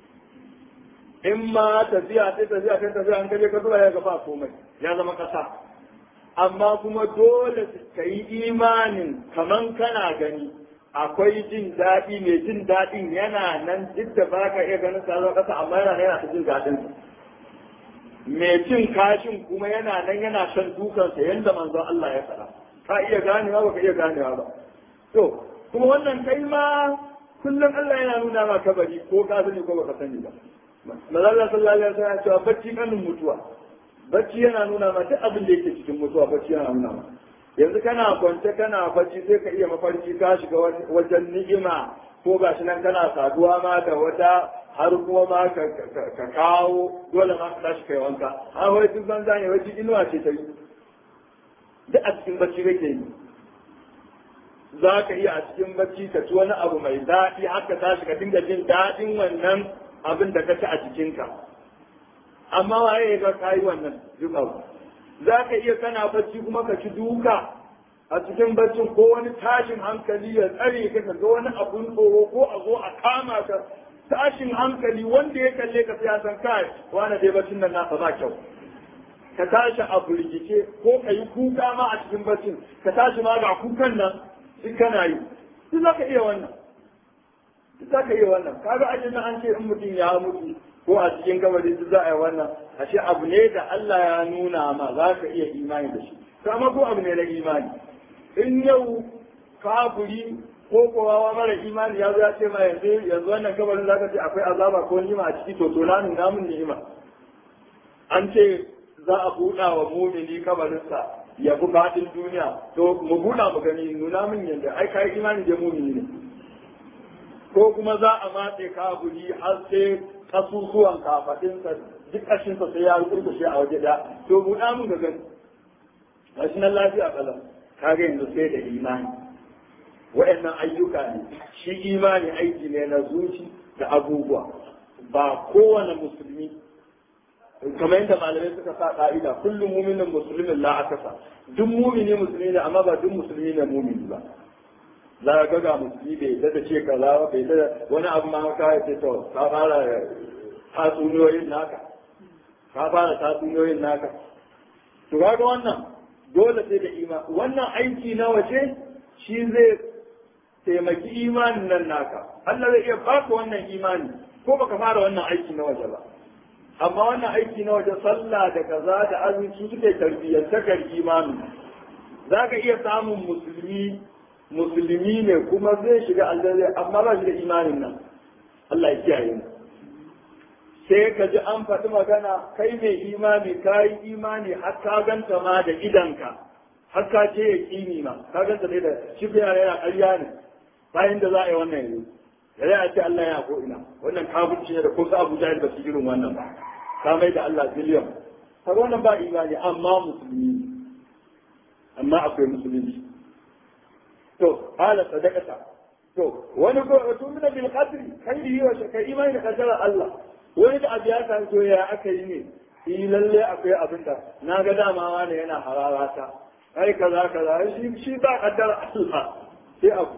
[SPEAKER 1] in ma tafiya sai tafiya sai tafiya an kaje ka zuwa ya gaba komai ya zama kasa amma kuma dole ka yi imanin kaman kana gani akwai jin daɗi mai jin daɗin yana nan duk da ba ka iya ganin sa zama kasa amma yana nan yana ta jin daɗin mai cin kashin kuma yana nan yana shan dukansa yadda manzon Allah ya faɗa ka iya ganewa ba ka iya ganewa ba to kuma wannan kai ma kullum Allah yana nuna ma kabari ko ka sani ko baka sani ba Malala sallallahu alaihi wasallam ya ce bacci kanin mutuwa bacci yana nuna ma duk abin da yake cikin mutuwa bacci yana nuna ma yanzu kana kwance kana bacci sai ka iya mafarki ka shiga wajen ni'ima ko gashi nan kana saduwa ma da wata har kuma ma ka kawo dole ma ka tashi kai wanka a wai duk banza ne wai inuwa ce ta yi duk a cikin bacci kake yi za ka iya a cikin bacci ka ci wani abu mai daɗi haka tashi ka dinga jin daɗin wannan abin da ka ci a jikinka amma waye ya ga kayi wannan duk abu za ka iya kana bacci kuma ka ci duka a cikin baccin ko wani tashin hankali ya tsare ka ga wani abun tsoro ko a zo a kama ka tashin hankali wanda ya kalle ka ya san kai wani dai baccin nan nasa ba kyau ka tashi a burgice ko ka yi kuka ma a cikin baccin ka tashi ma ga kukan nan duk kana yi duk za ka iya wannan duk za ka iya wannan kaga ajin nan an ce in mutum ya mutu ko a cikin kabari duk za a yi wannan ashe abu ne da Allah ya nuna ma za ka iya imani da shi kama ko abu ne na imani in yau kafuri ko kowa mara imani ya zo ya ce ma yanzu yanzu wannan kabarin za ka ce akwai azaba ko nima a ciki to to na nuna mun ni'ima an ce za a buɗa wa mumini kabarinsa ya fi faɗin duniya to mu buɗa mu gani nuna min yanda ai kai imani da mumini ne ko kuma za a matse kafuri har sai kasusuwan kafaɗinsa duk ƙashinsa sai ya rubuce a waje da to buɗa mun ga gani gashi nan lafiya kalam kaga yanzu sai da imani wa'annan ayyuka ne shi imani aiki ne na zuci da abubuwa ba kowane musulmi kamar yadda malamai suka sa ka'ida kullum muminin musulmin la akasa duk mumini musulmi ne amma ba duk musulmi ne mumini ba za ka ga musulmi bai yadda da ce kaza ba bai yadda wani abu ma ka ce to ka fara tatsuniyoyin naka ka fara tatsuniyoyin naka to kaga wannan dole sai da imani wannan aiki na waje shi zai taimaki imanin nan naka Allah zai iya baka wannan imani ko baka fara wannan aiki na waje ba amma wannan aiki na waje sallah da kaza da azumi su suke tarbiyyantakar imani za ka iya samun musulmi musulmi ne kuma zai shiga aljanna amma ba shi da imanin nan Allah ya kiyaye mu sai ka ji an faɗi magana kai mai imani ka yi imani har ka ganta ma da idanka har ka ce ya kimi ma ka ganta ne da shi yana yana ƙarya ne bayan da za a yi wannan yanzu da ya ce Allah ya ko ina wannan kafirci ne da ko Abu Jahil ba su irin wannan ba ka mai da Allah biliyan ka wannan ba imani amma musulmi amma akwai musulunci to hala sadaqata to wani ko tumina bil qadri khairihi wa shakka imani da kadara Allah wani da abu ya san to ya aka yi ne shi lalle akwai abin da na ga dama wani yana hararata ai kaza kaza shi shi ba kaddara Allah sai abu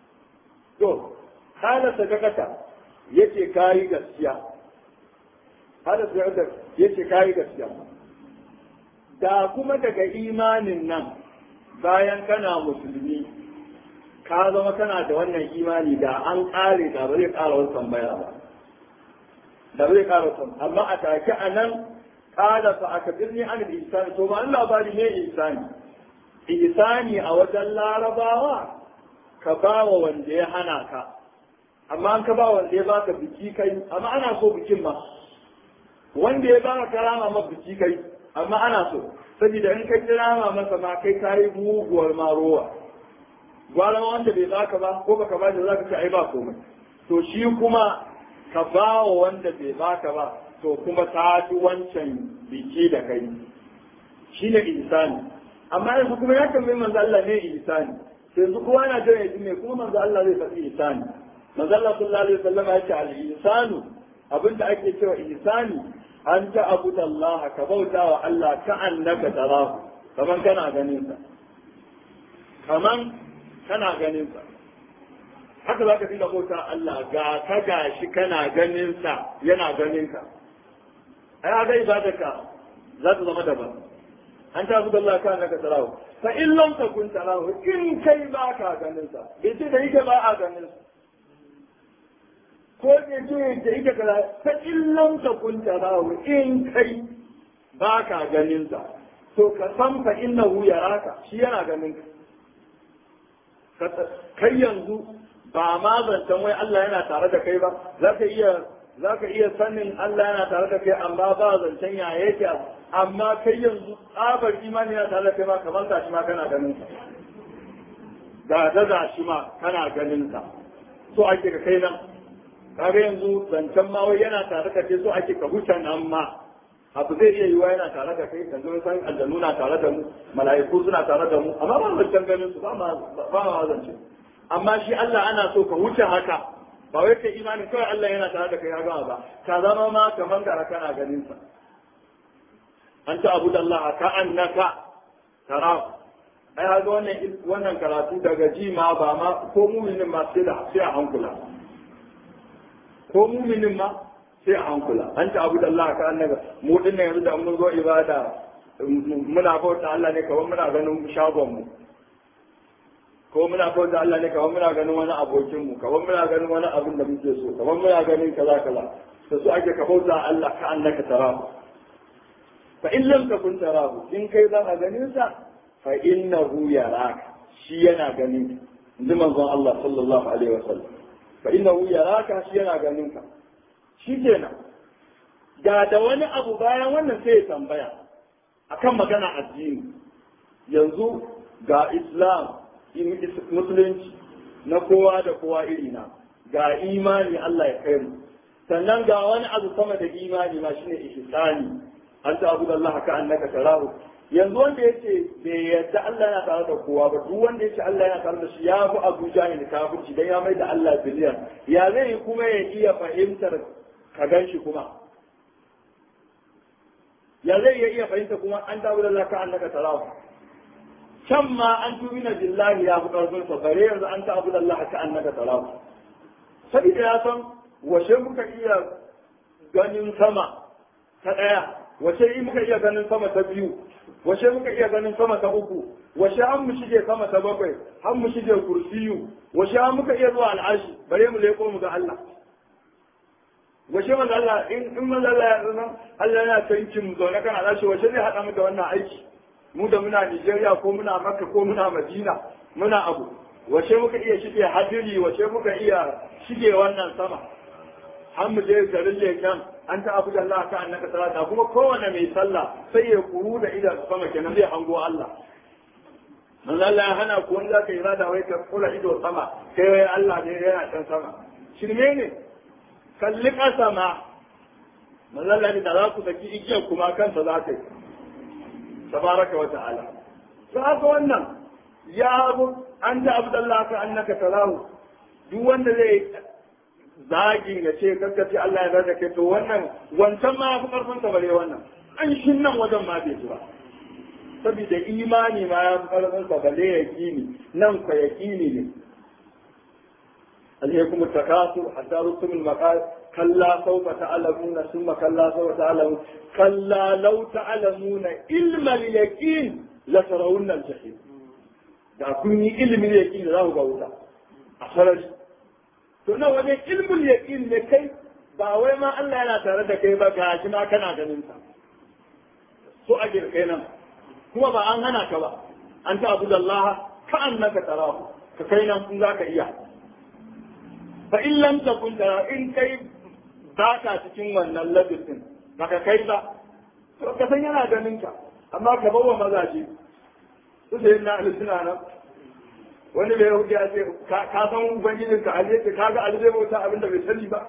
[SPEAKER 1] to hala sadaqata yace kai gaskiya hala sadaqata yace kai gaskiya da kuma daga imanin nan bayan kana musulmi ka zama kana da wannan imani da an kare da ba zai kara wasu tambaya ba da zai kara wasu amma a take a nan kada fa aka birni an ihsani to ba labari ne ihsani ihsani a wajen larabawa ka ba wa wanda ya hana ka amma an ka ba wanda ya baka biki kai amma ana so bikin ma wanda ya baka karama ma biki kai amma ana so saboda in kai kirama masa ma kai kayi muguwar marowa gwara wanda bai baka ba ko baka ba da zaka ce ai ba komai to shi kuma ka ba wa wanda bai baka ba to kuma ta fi wancan biki da kai shine ihsani amma yanzu kuma ya tambayi manzo Allah ne ihsani sai yanzu kowa yana jira yaji me kuma manzo Allah zai faɗi ihsani manzo Allah sallallahu alaihi wasallam ya ce al ihsanu abinda ake cewa ihsani an ta abuda Allah ka bauta wa Allah ka annaka tarahu kaman kana ganin sa kaman kana ganin sa haka zaka dinga bauta Allah ga ka gashi kana ganin sa yana ganin ka ai ga ibadaka za ta zama daban an ta abuda Allah ka annaka tarahu fa in lam takun tarahu in kai ba ka ganin sa bai ce da yake ba a ganin sa ko ne ce da ita kaza ta illan ka kunta rawu in kai ba ka ganin sa to ka san fa innahu yaraka shi yana ganin ka kai yanzu ba ma zancen wai Allah yana tare da kai ba zaka iya zaka iya sanin Allah yana tare da kai amma ba zancen ya yake amma kai yanzu tsabar imani yana tare da kai ma kamar da shi ma kana ganin sa da da shi ma kana ganin sa so ake ka kai nan kaga yanzu zancen ma wai yana tare da so ake ka huta nan ma abu zai iya yiwa yana tare da kai yanzu mun san aljanu na tare da mu mala'iku suna tare da mu amma ba mu san ganin su ba ma ba ma zance amma shi Allah ana so ka wuce haka ba wai kai imani kawai Allah yana tare da kai ya gama ba ka zama ma kaman gara kana ganin sa anta abudallaha ka annaka tara ai haka wannan wannan karatu daga jima ba ma ko mu'minin ma sai da sai a hankula ko mu'minin ma sai a hankula an ta abu da Allah ka annaba mu dinnan yanzu da mun zo ibada muna bauta Allah ne kawai muna ganin shagon mu ko muna bauta Allah ne kawai muna ganin wani abokin mu kawai muna ganin wani abin da muke so kawai muna ganin kaza kaza to su ake ka bauta Allah ka annaka tarahu fa in lam takun tarahu in kai za ka ganin sa fa innahu yaraka shi yana ganin inji manzon Allah sallallahu alaihi wasallam fa innahu yaraka shi yana ganin ka shi kenan ga da wani abu bayan wannan sai ya tambaya akan magana addini yanzu ga islam musulunci na kowa da kowa irina ga imani Allah ya kai mu sannan ga wani abu sama da imani ma shine ihsani an ta abu Allah ka annaka tarahu yanzu wanda yace bai yadda Allah yana tare da kowa ba duk wanda yace Allah yana tare da shi ya fi Abu Jahil kafirci dan ya mai da Allah biliyan ya zai kuma ya iya fahimtar ka gan shi kuma ya zai iya fahimta kuma an dawo da laka annaka tarahu can ma an tumina billahi ya fi karfin sa bare yanzu an ta abu da Allah ka annaka tarahu saboda ya san washe muka iya ganin sama ta daya washe muka iya ganin sama ta biyu washe muka iya ganin sama ta uku washe an mu shige sama ta bakwai an mu shige kursiyu washe an muka iya zuwa al'ashi bare mu leko mu ga Allah washe manzo Allah in in manzo Allah ya san Allah yana tankin mu zaune kana dashi washe zai hada mu da wannan aiki mu da muna Nigeria ko muna Makka ko muna Madina muna abu washe muka iya shige hadiri washe muka iya shige wannan sama har mu je garin lekan an ta abu da Allah ka annaka salata kuma kowanne mai sallah sai ya kuru da idan sama kenan zai hango Allah manzo Allah ya hana ku wanda ka irada wai ka kula ido sama sai wai Allah ne yana can sama shirme ne kalli ƙasa ma mazallani da za ku saki igiyar kuma kansa za ka yi tabaraka wa ta'ala to haka wannan ya abu an ta abu dalla ka annaka tarahu duk wanda zai zagin ya ce kaskace Allah ya zarta kai to wannan wancan ma ya fi karfin sa bare wannan an shin nan wajen ma bai ba saboda imani ma ya fi karfin sa bare yaqini nan ko yaqini ne عليكم التكاثر حتى رسم المقال كلا سوف تعلمون ثم كلا سوف تعلمون كلا لو تعلمون علم اليقين لترون الجحيم da kun yi ilimin yaƙin da za ku ga wuta a sarari to nan wajen ilimin yaƙin ne kai ba wai ma Allah yana tare da kai ba ga shi ma kana ganin sa so a girkai nan kuma ba an hana ka ba an ta abu da Allah ka annaka tarahu ka kai nan kun za ka iya fa in lam takun tara in kai ba ka cikin wannan labisin baka kai ba to ka san yana ganin ka amma ka bawa mazaje su sai na alisuna nan wani bai yahudi ya ce ka san ubangijin ka ali ce kaga ali zai bauta abin da bai sani ba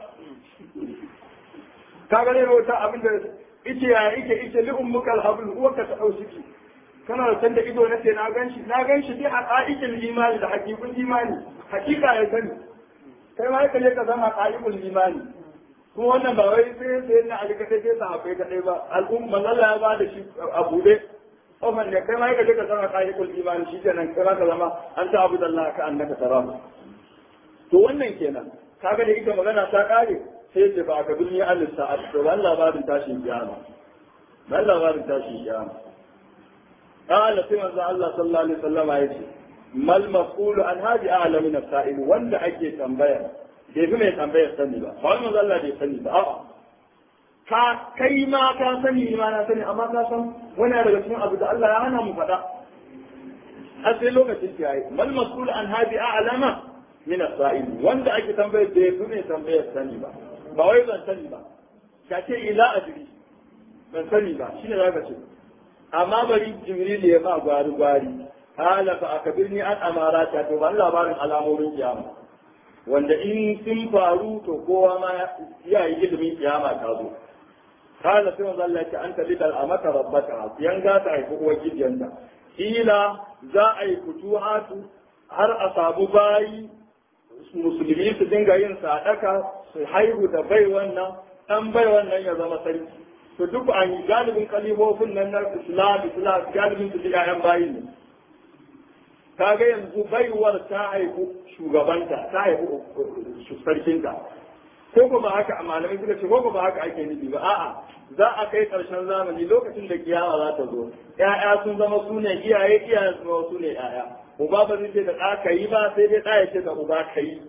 [SPEAKER 1] kaga zai bauta abin da ice ya ike ice li ummuka alhabl uwa ka ta dau ciki kana da san da ido na ce na ganshi na ganshi bi haqa'iqil imani da haqiqul imani hakika ya sani kai ma ka je ka zama haqa'iqul imani kuma wannan ba wai sai sai na ali ka sai sahabbai kadai ba al'umma Allah ya ba da shi a bude Ofan ne kai ma ka je ka zama qa'iqul iman shi kenan kai ka zama an ta abu Allah ka annaka tarahu to wannan kenan kaga da ita magana ta kare sai ce ba ka duniya Allah sa'ad to ban labarin tashin kiyama ban labarin tashin kiyama qala sai manzo Allah sallallahu alaihi wasallam yace mal mas'ulu an hadi a'lamu min as-sa'il wanda ake tambaya bai fi mai tambayar sani ba ba manzo Allah bai sani ba a'a ka kai ma ka sani ma na sani amma ka san wani daga cikin abu da Allah ya hana mu faɗa har sai lokacin ki yayi mal mas'ul an hadi a'lama min as-sa'il wanda ake tambayar da yafi ne tambayar sani ba ba wai ban sani ba ka ce ila ajri ban sani ba shine zaka ce amma bari jibril ya ma gwari gwari hala fa akbirni an amarata to ban labarin alamomin kiyama wanda in sun faru to kowa ma ya yi ilimin kiyama ta zo kala sai manzo Allah ya ce anta lidal amata rabbaka yanga ta haifi uwar gidiyanta kila za a yi futuhatu har a samu bayi musulmi su dinga yin sadaka su haihu da bai wannan dan bai wannan ya zama sarki to duk an yi galibin kalibofin nan na islam islam galibin su da yan bayi ne kaga yanzu baiwar ta haihu shugabanta ta haihu sarkinta ko ko ba haka malamai suka ce ko ko ba haka ake nufi ba a'a za a kai karshen zamani lokacin da kiyama za ta zo ƴaƴa sun zama su ne iyaye iyaye sun zama su ne ƴaƴa uba ba zai ce da ɗa ka yi ba sai dai ɗa ya ce da uba ka yi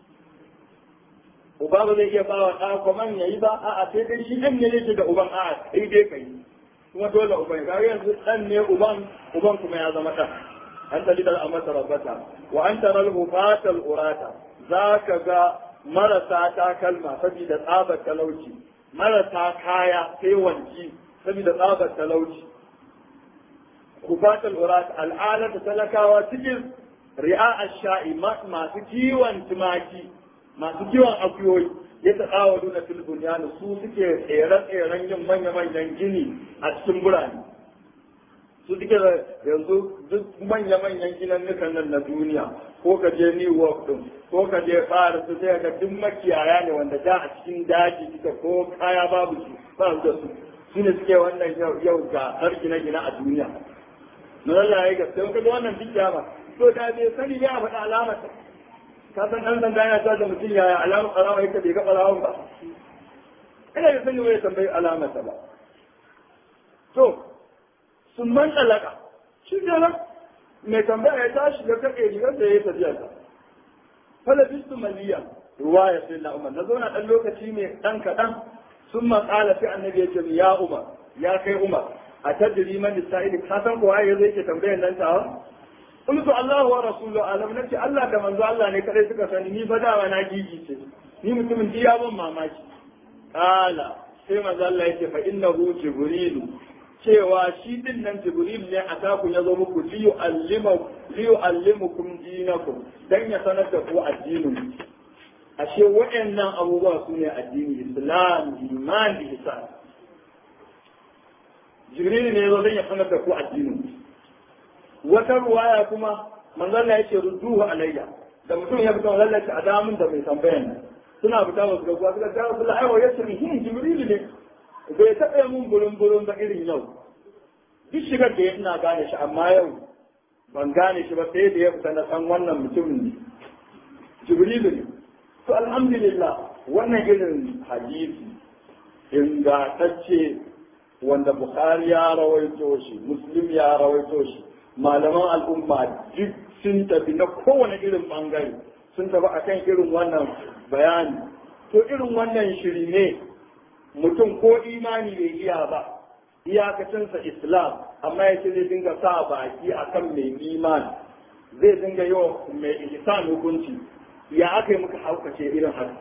[SPEAKER 1] uba ba zai iya ba wa ɗa kwaman ya yi ba a'a sai dai shi ɗan ne ce da uban a'a sai dai ka yi kuma dole uban kaga yanzu ɗan ne uban uban kuma ya zama ɗan an tali da amsa rabbata wa an taral hufatal urata za ka ga marasa takalma saboda tsabar talauci marasa kaya sai wanki saboda tsabar talauci kufatul urat al'alar da talakawa cikin ri'a ash-sha'i masu kiwon tumaki masu kiwon akuyoyi ya tsawo na fil bunyan su suke tsere-tseren yin manya-manyan gini a cikin birane su suke yanzu duk manya-manyan ginan nukan nan na duniya ko ka je New York din ko ka je Paris sai ka duk makiyaya ne wanda da a cikin daji suka ko kaya babu su ba su da su su ne suke wannan yau ga har gine-gine a duniya na Allah ya gaske ka ga wannan duk jama to da bai sani ya faɗa alamar ka san dan dan yana ta da mutum yaya alamar alama yake bai ga alawar ba ina da sani bai tambayi alamar ba to sun man talaka shi kenan mai tambaya ya tashi da kake rigar da ya yi tafiya ta fala bistu maliya ruwa ya sai na umar na zo na dan lokaci mai dan kaɗan sun matsala sai annabi ya ce ya umar ya kai umar a tadiri man lisa'ili ka san kowa ya zai ke tambayar nan tawa qultu Allah wa rasuluhu alam nace Allah da manzo Allah ne kadai suka sani ni fa dawa na gigi ce ni mutumin ji ya ban mamaki kala sai manzo Allah ya ce fa innahu jibrilu cewa shi din nan jibril ne a taku ya zo muku liyu allimu liyu allimukum dinakum dan ya sanar da ku addinin ashe waɗannan abubuwa su ne addini islam iman ihsan jibril ne ya zo dan ya sanar da ku addinin wata ruwaya kuma manzon Allah yake rudduhu alayya da mutum ya fita Allah ya adamun da mai tambayan suna fita wasu gaggawa suka ga Allah ai wa yace hin jibril ne bai taɓa mun burin-burin ba irin yau duk shigar da ina gane shi amma yau ban gane shi ba sai da ya fita na san wannan mutumin ne jibrilu ne to alhamdulillah wannan irin hadisi ingantacce wanda bukhari ya rawaito shi muslim ya rawaito shi malaman al'umma duk sun tafi na kowane irin bangare sun tafi akan irin wannan bayani to irin wannan shiri ne mutum ko imani bai iya ba iyakacinsa islam amma ya ce zai dinga sa baki akan mai imani zai dinga yi wa mai ihsan hukunci ya aka yi muka haukace irin haka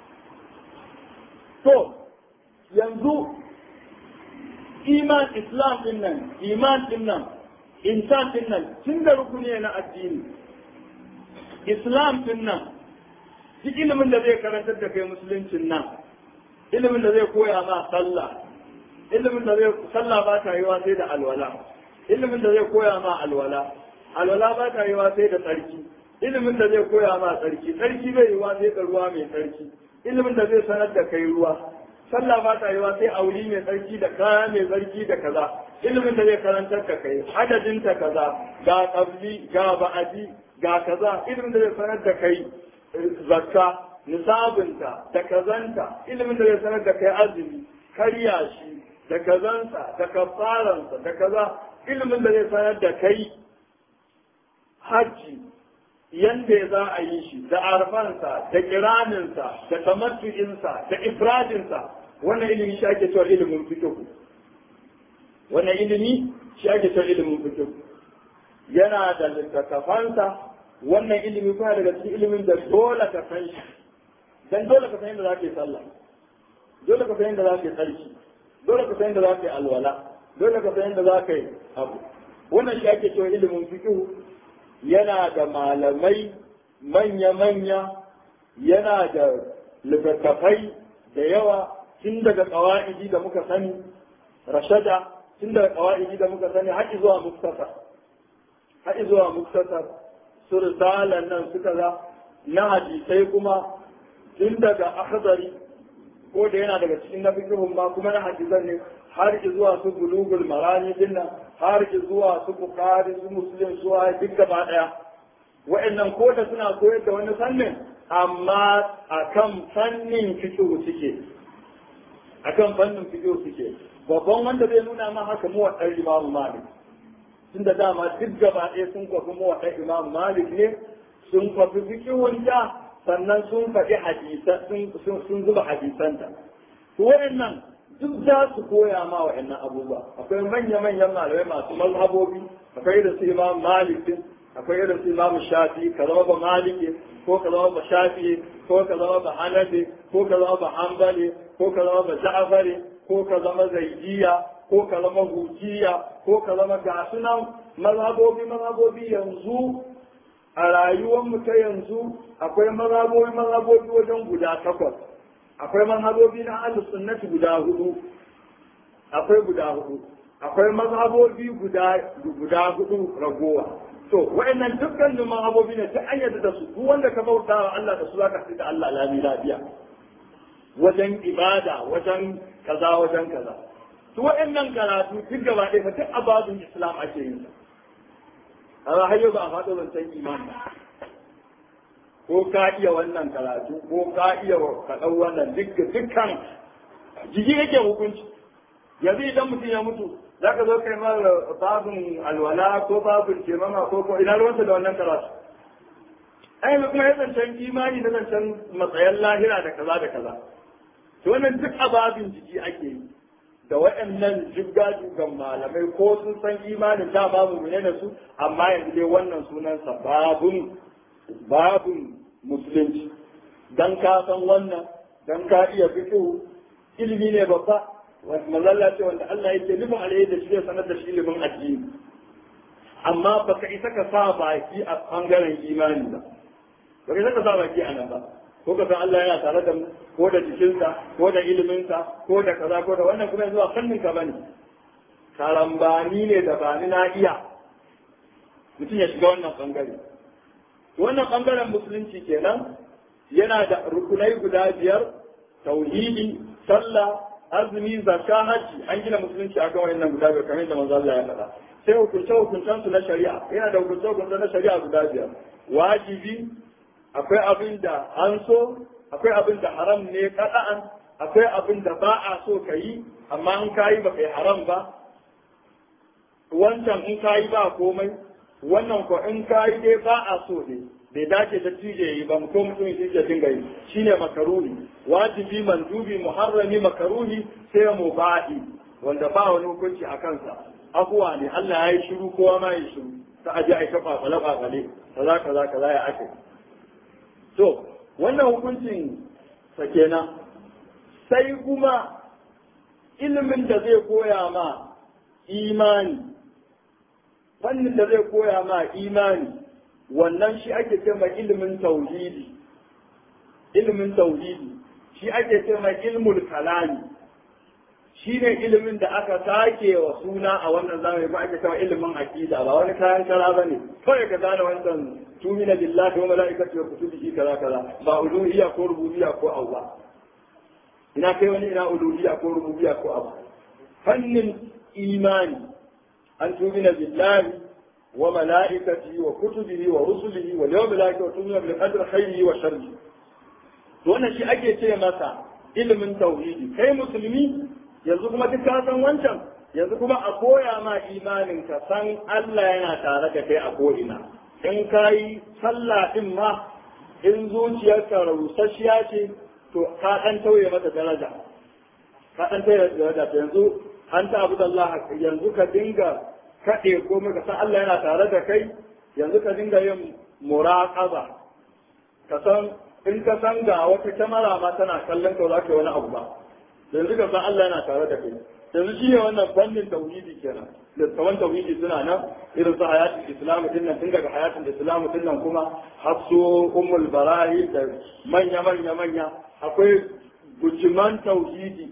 [SPEAKER 1] to yanzu iman islam din nan iman din nan insan din nan tun da rukuni na addini islam din nan duk ilimin da zai karantar da kai musuluncin nan ilimin da zai koya ma sallah ilimin da zai sallah ba ta yiwa sai da alwala ilimin da zai koya ma alwala alwala ba ta yiwa sai da tsarki ilimin da zai koya ma tsarki tsarki bai yiwa sai da ruwa mai tsarki ilimin da zai sanar da kai ruwa sallah ba ta yiwa sai auri mai tsarki da kaya mai tsarki da kaza ilimin da zai karantar da kai adadin ta kaza ga qabli ga ba'adi ga kaza ilimin da zai sanar da kai zakka nisabinta da kazanta ilimin da zai sanar da kai azumi karya shi da kazansa da kafaransa da kaza ilimin da zai sanar da kai hajji yanda za a yi shi da arfansa da kiraninsa da tamattu'insa da ifradinsa wannan ilimi shi ake cewa ilimin fiqh wannan ilimi shi ake cewa ilimin fiqh yana da littattafansa wannan ilimi kuma daga cikin ilimin da dole ka san shi dan dole ka san yadda za ka yi sallah dole ka san yadda za ka yi tsarki dole ka san yadda za ka yi alwala dole ka san yadda za ka yi abu wannan shi ake cewa ilimin fiqh yana da malamai manya-manya yana da littattafai da yawa tun daga qawaidi da muka sani rashada tun daga qawaidi da muka sani har zuwa muktasar har zuwa muktasar sursalan nan suka ga na hadisai kuma tun daga akhdari ko da yana daga cikin na fikihun ma kuma na hadisan ne har zuwa su bulugul marani dinnan har zuwa su bukhari su muslim su ai duk gaba daya wa'annan ko da suna koyar da wani fannin amma akan fannin fikihu suke akan fannin fikihu suke babban wanda zai nuna ma haka mu wa imamu malik tunda dama duk gaba ɗaya sun kwafi mu wa imamu malik ne sun kwafi fikihun da sannan sun faɗi hadisan sun zuba hadisanta to wa'annan duk za su koya ma wa'annan abubuwa akwai manya-manyan malamai masu mazhabobi akwai irin su imam malik akwai irin su imam shafi ka zama ba maliki ko ka zama ba shafi ko ka zama ba hanafi ko ka zama ba hanbali ko ka zama ba ja'fari ko ka zama zaidiya ko ka zama hujiya ko ka zama ga sunan mazhabobi mazhabobi yanzu a rayuwar mu ta yanzu akwai mazhabobi mazhabobi wajen guda takwas akwai mazhabobi na ahlus sunnati guda hudu akwai guda hudu akwai mazhabobi guda guda hudu ragowa to wayannan dukkan mazhabobi ne ta ayyada da su duk wanda ka bauta wa Allah da su zaka fi da Allah lami lafiya wajen ibada wajen kaza wajen kaza to wayannan karatu duk gaba ɗaya duk abadun islam ake yin sa amma har yau ba a faɗo zancen imani ko ka iya wannan karatu ko ka iya ka ɗau wannan dukkan jiki yake hukunci yanzu idan mutum ya mutu za ka zo kai mara babin alwala ko babin jemama ko ko ina ruwansa da wannan karatu ai kuma ya zancen imani da zancen matsayin lahira da kaza da kaza to wannan duk a babin jiki ake yi da waɗannan jibga-jibgan malamai ko sun san imanin da babu mu da su amma yanzu dai wannan sunansa babun babun musulunci dan ka san wannan dan ka iya fiqh ilimi ne babba wanda mazalla ce wanda Allah yake nufin alheri da shi zai sanar da shi ilimin addini amma baka isa ka sa baki a bangaren imani ba baka isa ka sa baki a nan ba ko ka san Allah yana tare da mu ko da jikinsa ko da iliminsa ko da kaza ko da wannan kuma zuwa fannin ka bane karambani ne da bani na iya mutum ya shiga wannan bangare wannan bangaren musulunci kenan yana da rukunai guda biyar tauhidi sallah azumi zakka haji an gina musulunci a kan wannan guda biyar kamar da manzo Allah ya faɗa sai hukunce hukuncen su na shari'a yana da hukunce hukuncen na shari'a guda biyar wajibi akwai abin da an so akwai abin da haram ne kada'an akwai abin da ba a so ka yi amma in ka yi ba kai haram ba wancan in ka yi ba komai wannan ko in ka yi dai ba a so ne bai dace da tije yi ba ko mutum ya tije dinga yi shine makaruhi wajibi mandubi muharrami makaruhi sai mubahi wanda ba wani hukunci a kansa abuwa ne Allah ya yi shiru kowa ma ya shiru ta aje ai kafa bala bale kaza kaza kaza ya ake to wannan hukuncin sa kenan sai kuma ilimin da zai koya ma imani fannin da zai koya ma imani wannan shi ake ce mai ilimin tauhidi ilimin tauhidi shi ake ce mai ilmul kalami shi ne ilimin da aka sake wa suna a wannan zamani ba ake cewa ilimin aqida ba wani kayan kara bane kawai ka gane wannan tumina billahi wa malaikatihi wa kutubihi kaza kaza ba uluhiyya ko rububiyya ko Allah ina kai wani ina uluhiyya ko rububiyya ko Allah fannin imani an tumina billahi wa malaikatihi wa kutubihi wa rusulihi wa yawmil akhir wa tumina bil qadri khairihi wa sharrihi to wannan shi ake ce masa ilimin tauhidi kai musulmi yanzu kuma duk ka san wancan yanzu kuma a koya ma imanin ka san Allah yana tare da kai a ko'ina in ka yi sallah din ma in zuciyarka rusasshiya ce to ka ɗan tauye mata daraja ka ɗan tauye mata daraja to yanzu an ta abu da Allah yanzu ka dinga kaɗe ko ka san Allah yana tare da kai yanzu ka dinga yin muraqaba ka san in ka san ga wata kyamara ma tana kallon ka za ka yi wani abu ba yanzu ka san Allah yana tare da kai yanzu shi ne wannan fannin tauhidi kenan littafan tauhidi suna nan irin su hayatul islam din nan tun daga hayatul islam din nan kuma har su ummul barahi da manya manya manya akwai bujiman tauhidi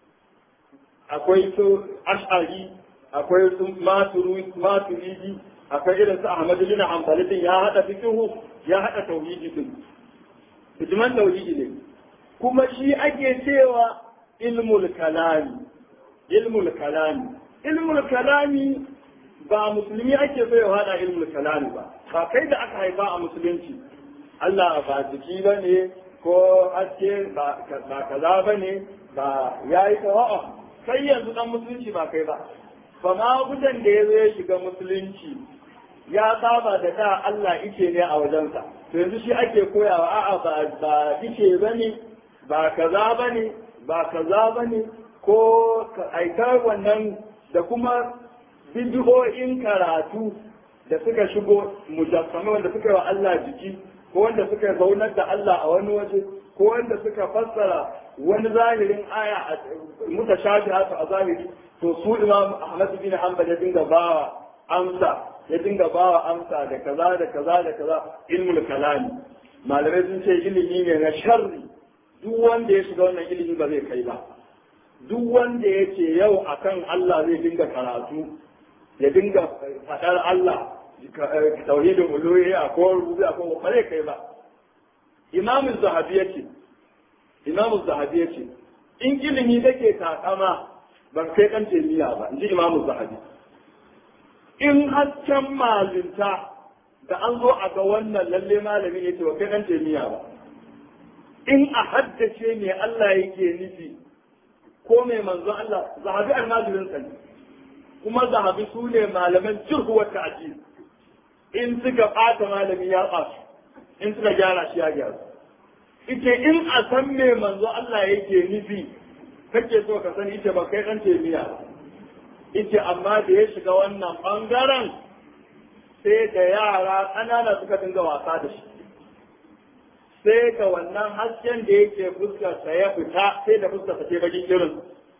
[SPEAKER 1] akwai su ash'ari akwai su maturidi akwai irin su Ahmad bin Hanbali din ya hada fiqhu ya hada tauhidi din bujiman tauhidi ne kuma shi ake cewa ilmul kalami ilmul kalami ilmul kalami ba musulmi ake so ya hada ilmul kalami ba ba kai da aka haifa a musulunci Allah ba jiki ba ne ko haske ba kaza ba ne ba ya yi kawa'a kai yanzu dan musulunci ba kai ba ba ma gudan da ya zo ya shiga musulunci ya saba da da Allah ike ne a wajensa to yanzu shi ake koyawa a'a ba ba ike ba ne ba kaza ba ne ba kaza ba ne ko aikar wannan da kuma bidiyoyin karatu da suka shigo mujassama wanda suka yi wa Allah jiki ko wanda suka zaunar da Allah a wani waje ko wanda suka fassara wani zahirin aya a mutashabiha a zahiri to su Imam Ahmad bin Hanbal ya dinga bawa amsa ya dinga bawa amsa da kaza da kaza da kaza ilmul kalami malamai sun ce ilimi ne na sharri duk wanda ya shiga wannan ilimi ba zai kai ba duk wanda ya ce yau akan Allah zai dinga karatu ya dinga faɗar Allah tauhidin uluhiyya ko rububiyya ko ba zai kai ba Imam Zahabi yace Imam Zahabi yace in ilimi kake takama ban kai kan jami'a ba inji Imam Zahabi in hasken malinta da an zo a ga wannan lalle malami ne ce wa kai kan jami'a ba in a haddace me Allah yake nufi ko mai manzo Allah Zahabi almajirin sa kuma Zahabi su ne malaman jirhu wa ta'dil in suka ɓata malami ya ɓasu in suka gyara shi ya gyara ita in a san me manzo Allah yake nufi kake so ka sani ita ba kai ɗan temiya ita amma da ya shiga wannan ɓangaren sai da yara ƙanana suka dinga wasa da shi sai da wannan hasken da yake fuskarsa ya fita sai da fuskarsa ce bakin irin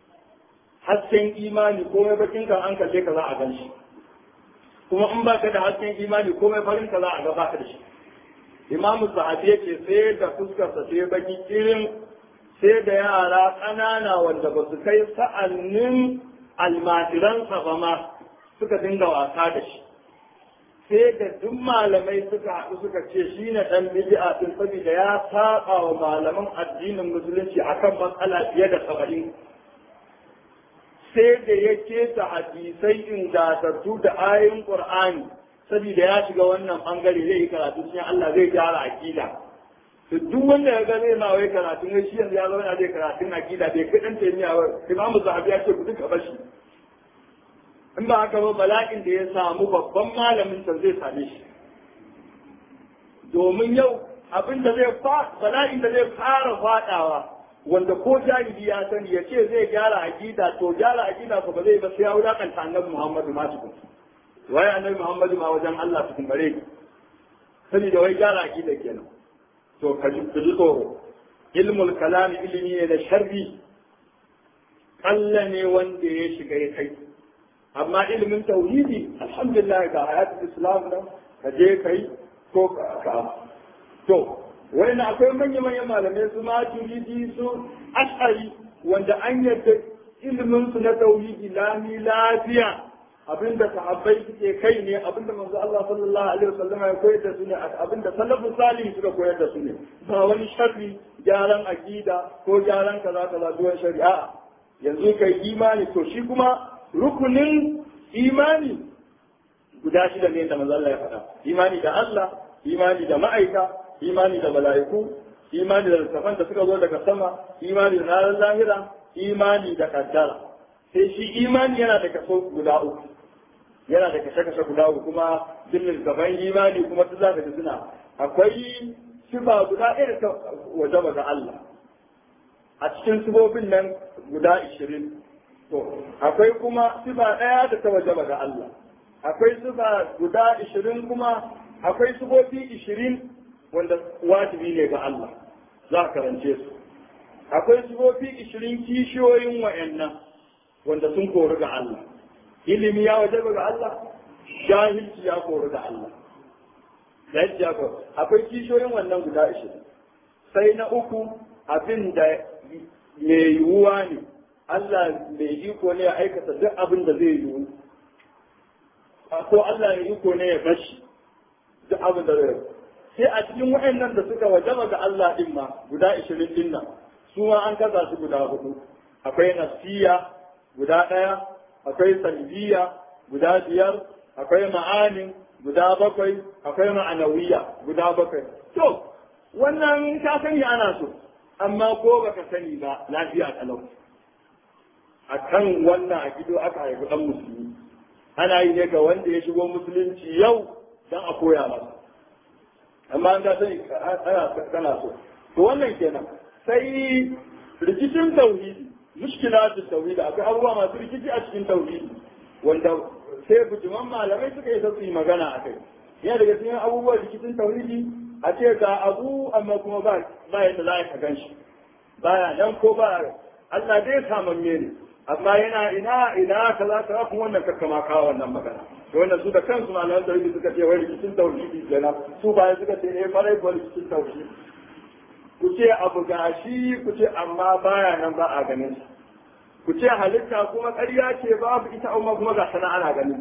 [SPEAKER 1] hasken imani komai bakin kan an kalle ka za a gan shi kuma in baka da hasken imani komai farin ka za a ga baka da shi imamu sahabi yake sai da fuskarsa sai baki irin sai da yara ƙanana wanda ba su kai sa'annin almajiransa ba ma suka dinga wasa da shi sai da duk malamai suka haɗu suka ce shi ne ɗan bid'a din saboda ya saba wa malaman addinin musulunci akan matsala fiye da saba'in sai da ya keta hadisai ingantattu da ayoyin Qur'ani saboda ya shiga wannan bangare zai yi karatu sai Allah zai gyara akida to duk wanda ya ga zai ma wai karatu ne shi yanzu ya zauna zai karatun akida bai kadan ta miya ba Imam Zahabi ya ce ku duka bashi in ba haka ba bala'in da ya samu babban malamin sa zai same shi domin yau abin da zai fa bala'in da zai fara fadawa wanda ko jahili ya sani ya ce zai gyara aqida to gyara aqida ko ba zai ba sai ya wulakanta annabi Muhammadu ma tukun wai annabi Muhammadu ma wajen Allah tukun bare ki sani da wai gyara aqida kenan to ka ji tsoro ilmul kalam ilimi ne da sharri kalla ne wanda ya shiga ya kai amma ilimin tauhidi alhamdulillah ga hayatul islam nan ka je kai ko ka to wani akwai manya-manyan malamai su ma turidi su ashari wanda an yadda ilimin su na tauhidi lami lafiya abinda sahabbai suke kai ne abinda manzo Allah sallallahu alaihi wasallam ya koyar da su ne abinda salafus salih suka koyar da su ne ba wani sharri gyaran aqida ko gyaran kaza kaza duwan shari'a yanzu kai imani to shi kuma rukunin imani guda shida ne da manzo Allah ya faɗa imani da Allah imani da ma'aika imani da mala'iku, imani da littafan da suka zo daga sama, imani da ranar lahira, imani da kaddara. Sai shi imani yana da kaso guda uku, yana da kashe-kashe guda uku kuma duk littafan imani kuma ta zaka suna. Akwai sifa guda ɗaya da ta wajaba ga Allah. A cikin sifofin nan guda ishirin. To, akwai kuma sifa ɗaya da ta wajaba ga Allah. Akwai sifa guda ishirin kuma akwai sifofi ishirin wanda wajibi ne ga Allah za a karance su akwai sifofi ishirin kishiyoyin wa'annan wanda sun kori ga Allah ilimi ya wajaba ga Allah jahilci ya kori ga Allah jahilci ya kori akwai kishiyoyin wannan guda ishirin sai na uku abin da mai yiwuwa ne Allah mai iko ne ya aikata duk abin da zai yiwu ko Allah mai iko ne ya bashi duk abin da zai sai a cikin waɗannan da suka wajaba ga Allah din ma guda ishirin din nan su ma an kasa su guda hudu akwai nafsiya guda ɗaya akwai salbiya guda biyar akwai ma'anin guda bakwai akwai ma'anawiya guda bakwai to wannan ka sani ana so amma ko baka sani ba lafiya kalau a kan wannan a gido aka haifi ɗan musulmi ana yi ne ga wanda ya shigo musulunci yau don a koya masa amma an ka sani ana kana so to wannan kenan sai rikicin tauhidi mushkilatun tauhidi akwai abubuwa masu rikici a cikin tauhidi wanda sai bujiman malamai suka yi su yi magana a kai yana daga cikin abubuwan rikicin tauhidi a ce ga abu amma kuma ba yadda za ka gan shi baya nan ko ba Allah dai samamme ne amma yana ina ina kaza kaza kuma wannan kakkama kawo wannan magana to wannan su da kansu malaman tauhidi suka ce wai rikicin tauhidi kenan su baya suka ce eh farai ko rikicin tauhidi ku ce abu gashi ku ce amma baya nan ba a ganin shi ku ce halitta kuma ƙarya ce babu ita amma kuma ga sana ana ganin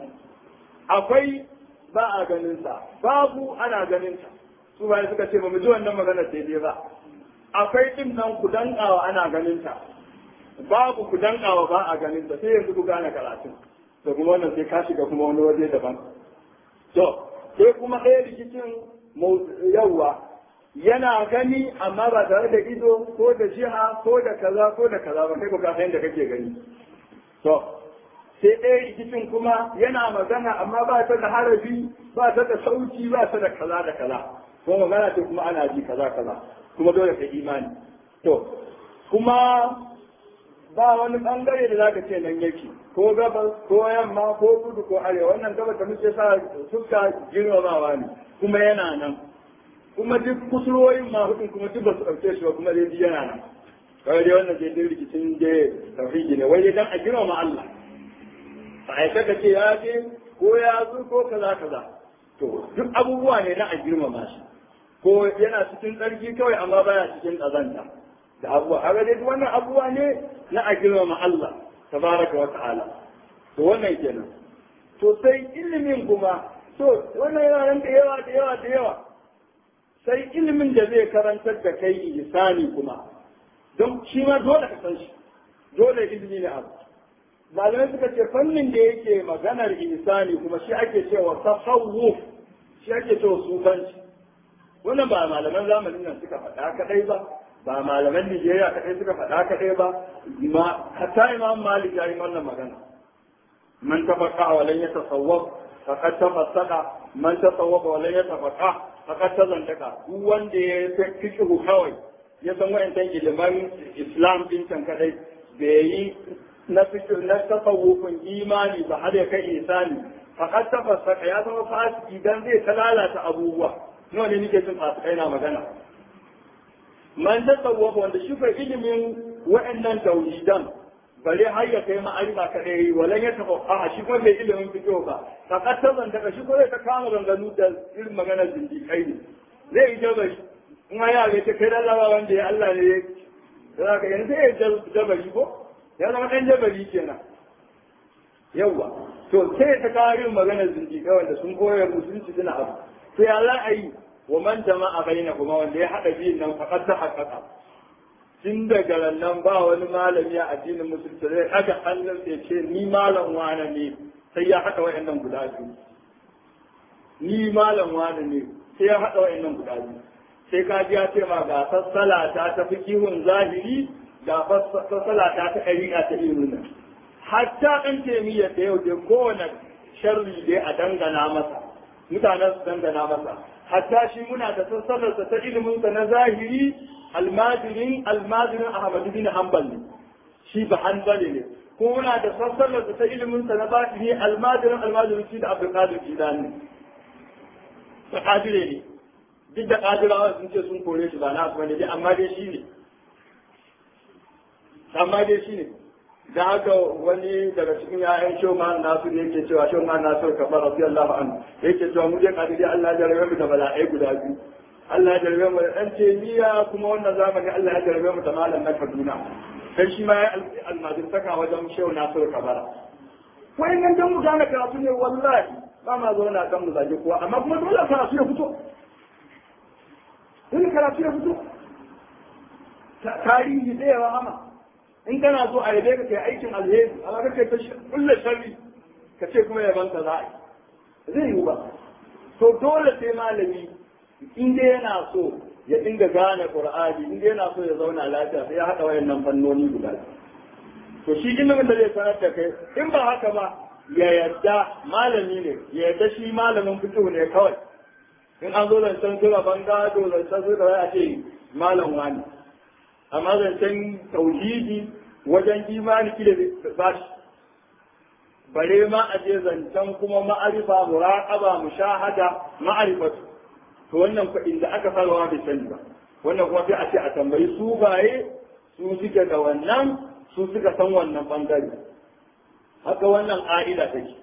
[SPEAKER 1] akwai ba a ganin sa babu ana ganin sa su baya suka ce ba mu ji wannan magana daidai ba akwai din nan ku dankawa ana ganin ta babu ku dankawa ba a ganin ta sai yanzu ku gane karatu to kuma wannan sai ka shiga kuma wani waje daban to sai kuma ɗaya rikicin yawwa yana gani amma ba tare da ido ko da jiha ko da kaza ko da kaza ba kai ko ka san da kake gani to sai ɗaya rikicin kuma yana magana amma ba ta da harafi ba ta da sauti ba ta da kaza da kaza ko magana ce kuma ana ji kaza kaza kuma dole ka imani to kuma ba wani bangare da zaka ce nan yake ko gabas ko yamma ko kudu ko arewa wannan gabas da muke sa suka girmamawa ne kuma yana nan kuma duk kusurwoyin ma hudun kuma duk ba su ɗauke shi ba kuma dai yana nan kawai dai wannan dai rikicin da tauhidi ne wai dai dan a girmama Allah a aika ka ce ya ce ko ya zo ko kaza kaza to duk abubuwa ne na a girmama shi ko yana cikin tsarki kawai amma baya cikin ƙazanta da abubuwa a dai wannan abubuwa ne na a girmama Allah tabaraka wa ta'ala to wannan kenan to sai ilimin kuma to wannan yana nan da yawa da yawa da yawa sai ilimin da zai karantar da kai ihsani kuma don shi ma dole ka san shi dole ilimi ne abu malamai suka ce fannin da yake maganar ihsani kuma shi ake cewa tasawuf shi ake cewa sufanci wannan ba malaman zamanin nan suka faɗa kadai ba ba malaman Nijeriya kadai suka faɗa kadai ba ma hatta Imam Malik ya yi wannan magana man tafaqqa wa lan yatasawwaf faqad tafassaqa man tasawwafa wa lan yatafaqqa faqad tazandaka duk wanda ya fiqhu kawai ya san wayannan ilimin Islam din can kadai bai yi na fiqhu na tasawufin imani ba har ya kai isani faqad tafassaqa ya zama fasiki dan zai talalata abubuwa nawa ne nake cin fasikai na magana man tasawwafa wanda shi fa ilimin wa'annan tauhidan bare har ya kai ma'arifa kadai walan ya tafaqa shi ko bai ilimin fiqh ba faqad tazan daga shi ko ta kama ranganu da irin maganar zindiƙai ne zai yi jabari in ya ga ta kai Allah wanda ya Allah ne ya ka yanzu ya jabari ko ya zama dan jabari kenan yawa to sai ta kawo irin maganar zindiƙai wanda sun koyar musulunci suna abu sai Allah ayi wa man jama'a bainahuma wanda ya hada biyun nan faqad tahaqqaqa tun daga nan ba wani malami a addinin musulunci zai daga hannun sai ce ni malam wani ne sai ya hada wayannan guda biyu ni malam wani ne sai ya hada wayannan guda biyu sai ka ji ya ce ma ga sassala ta ta fikihun zahiri ga sassala ta ta ɗariƙa ta ilimin nan hatta ɗan taimiyya da yau da kowane sharri dai a dangana masa mutanen su dangana masa hatta shi muna da sassalarsa ta iliminsa na zahiri almajirin almajirin ahmadu bin hanbal ne shi ba hanbali ne ko muna da sassalarsa ta iliminsa na batini almajirin almajirin shi da abdulkadir jilani ne ta kadire ne duk da kadirawa sun ce sun kore shi ba na asu ne amma dai shi ne amma dai shi ne da haka wani daga cikin ya'yan shoman nasu ne yake cewa shoman nasu kafar radiyallahu anhu yake cewa mu je kadiri Allah ya jarabe mu da bala'ai guda biyu Allah ya jarabe mu da dan temiya kuma wannan zamani Allah ya jarabe mu da malam na Kaduna dan shi ma ya almajirtaka wajen shehu Nasiru Kabara wai nan dan mu gane karatu ne wallahi ba ma zauna kan mu zage kowa amma kuma dole karatu ya fito dole karatu ya fito tarihi da yawa ama in kana so a yabe ka kai aikin alheri amma kake ta kullu sharri ka ce kuma yaban ka za a yi zai yi ba to dole sai malami in dai yana so ya dinga gane qur'ani in dai yana so ya zauna lafiya sai ya haɗa wayannan fannoni guda to shi ilimin da zai sanar da kai in ba haka ba ya yarda malami ne ya yarda shi malamin fiqh ne kawai in an zo zancen zuwa bangado zancen zuwa a ce malam wani amma zancen tauhidi wajen imani kila ba shi bare ma a je zancen kuma ma'arifa muraqaba mushahada ma'arifatu to wannan kuɗin da aka farawa bai sani ba wannan kuma sai a ce a tambayi su baye su suke da wannan su suka san wannan bangare haka wannan ƙa'ida take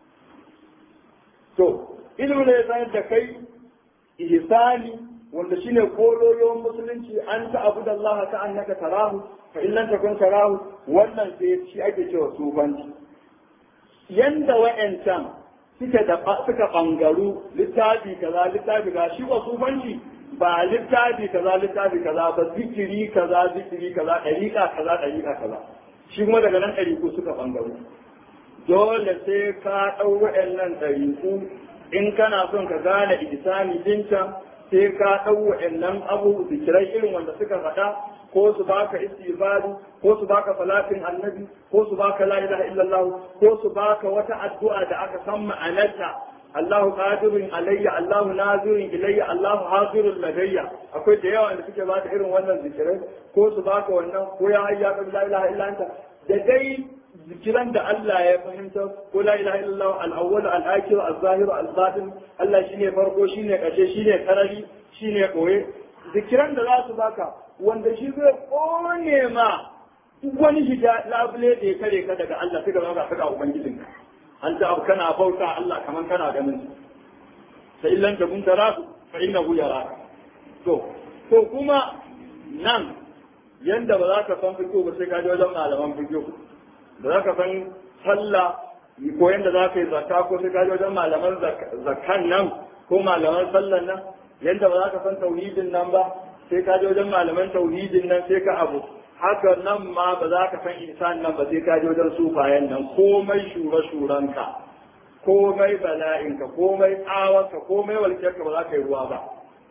[SPEAKER 1] to ilimin da ya sanar da kai ihsani wanda shine kololon musulunci an ta abu da Allah ka annaka tarahu fa in lam takun tarahu wannan sai shi ake cewa sufanci yanda wa'ancan suka da suka bangaru littafi kaza littafi ga shi wa sufanci ba littafi kaza littafi kaza ba zikiri kaza zikiri kaza dariqa kaza dariqa kaza shi kuma daga nan dariku suka bangaru dole sai ka dau wa'annan dariku in kana son ka gane ihsani dinka sai ka dau wa'annan abu zikirai irin wanda suka faɗa ko su baka istighfari ko su baka salatin annabi ko su baka la ilaha illallah ko su baka wata addu'a da aka san ma'anarta Allahu qadirun alayya Allahu nazirun ilayya Allahu hadirun ladayya akwai da yawa da suke baka irin wannan zikirai ko su baka wannan ko ya hayya la ilaha illa anta da dai zikiran da Allah ya fahimta ko la ilaha illallah al-awwal al-akhir al-zahir al-batin Allah shine farko shine kashe shine karari shine koye zikiran da za su baka wanda shi zai kone ma duk wani shiga labule da ya kare ka daga Allah sai ka zama ka ga ubangijinka an ta abu kana bauta Allah kaman kana ganin sai illan da kun tara fa innahu yaraka to to kuma nan yanda ba za ka san fito ba sai ka je wajen malaman fito ba za ka san sallah ko yanda za ka yi zakka ko sai ka je wajen malaman zakkan nan ko malaman sallan nan yanda ba za ka san tauhidin nan ba sai ka je wajen malaman tauhidin nan sai ka abu haka nan ma ba za ka san insan nan ba sai ka je wajen sufayen nan komai shure shuranka komai bala'inka komai tsawanka komai walƙiyarka ba za ka yi ruwa ba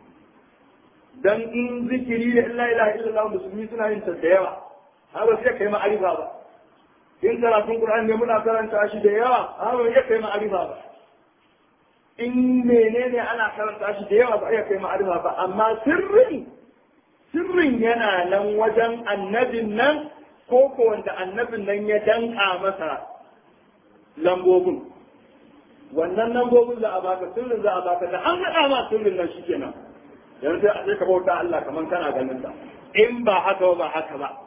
[SPEAKER 1] dan in zikiri da illa ilaha illallah musulmi suna yin ta da yawa har ba sai kai ma'arifa ba in karatun qur'ani ne muna karanta shi da yawa har ba sai kai ma'arifa ba in menene ana karanta shi da yawa ba iya kai ma'arifa ba amma sirrin sirrin yana nan wajen annabin nan ko ko wanda annabin nan ya danka masa lambobin wannan lambobin za a baka sirrin za a baka da an haɗa ma sirrin nan shikenan yanzu sai a ka bauta Allah kaman kana ganin sa in ba haka ba haka ba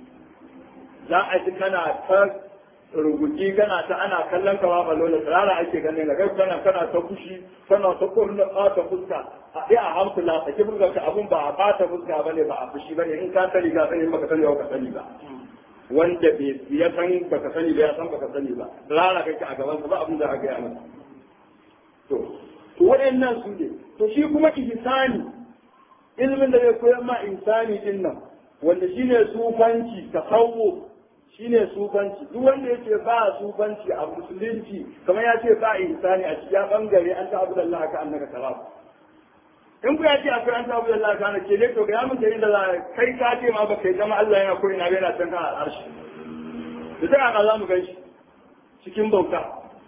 [SPEAKER 1] za a ji kana ta rubuci kana ta ana kallon ka ba balo da tsara ake ganin ka kai kana kana ta kushi kana ta kurna ta fuska a dai a hankula ta kibin ka abun ba a bata fuska bane ba a fushi bane in ka sani ga sani baka sani ba ka sani ba wanda bai ya san baka sani ba ya san baka sani ba tsara kake a gaban ka ba abin da aka yi masa to to waɗannan su ne to shi kuma ihsani ilimin da zai koyar ma insani din nan wanda shine sufanci tasawuf shine sufanci duk wanda yake ba sufanci a musulunci kamar ya ce ba insani a cikin bangare an ta abuda Allah ka annaka tarafu in ku ya ce akwai an ta abuda Allah ka annaka ne to ga mun da inda kai ka ce ma ba kai zama Allah yana ko ina yana can kan al'arshi da ta aka za mu gaishe cikin bauta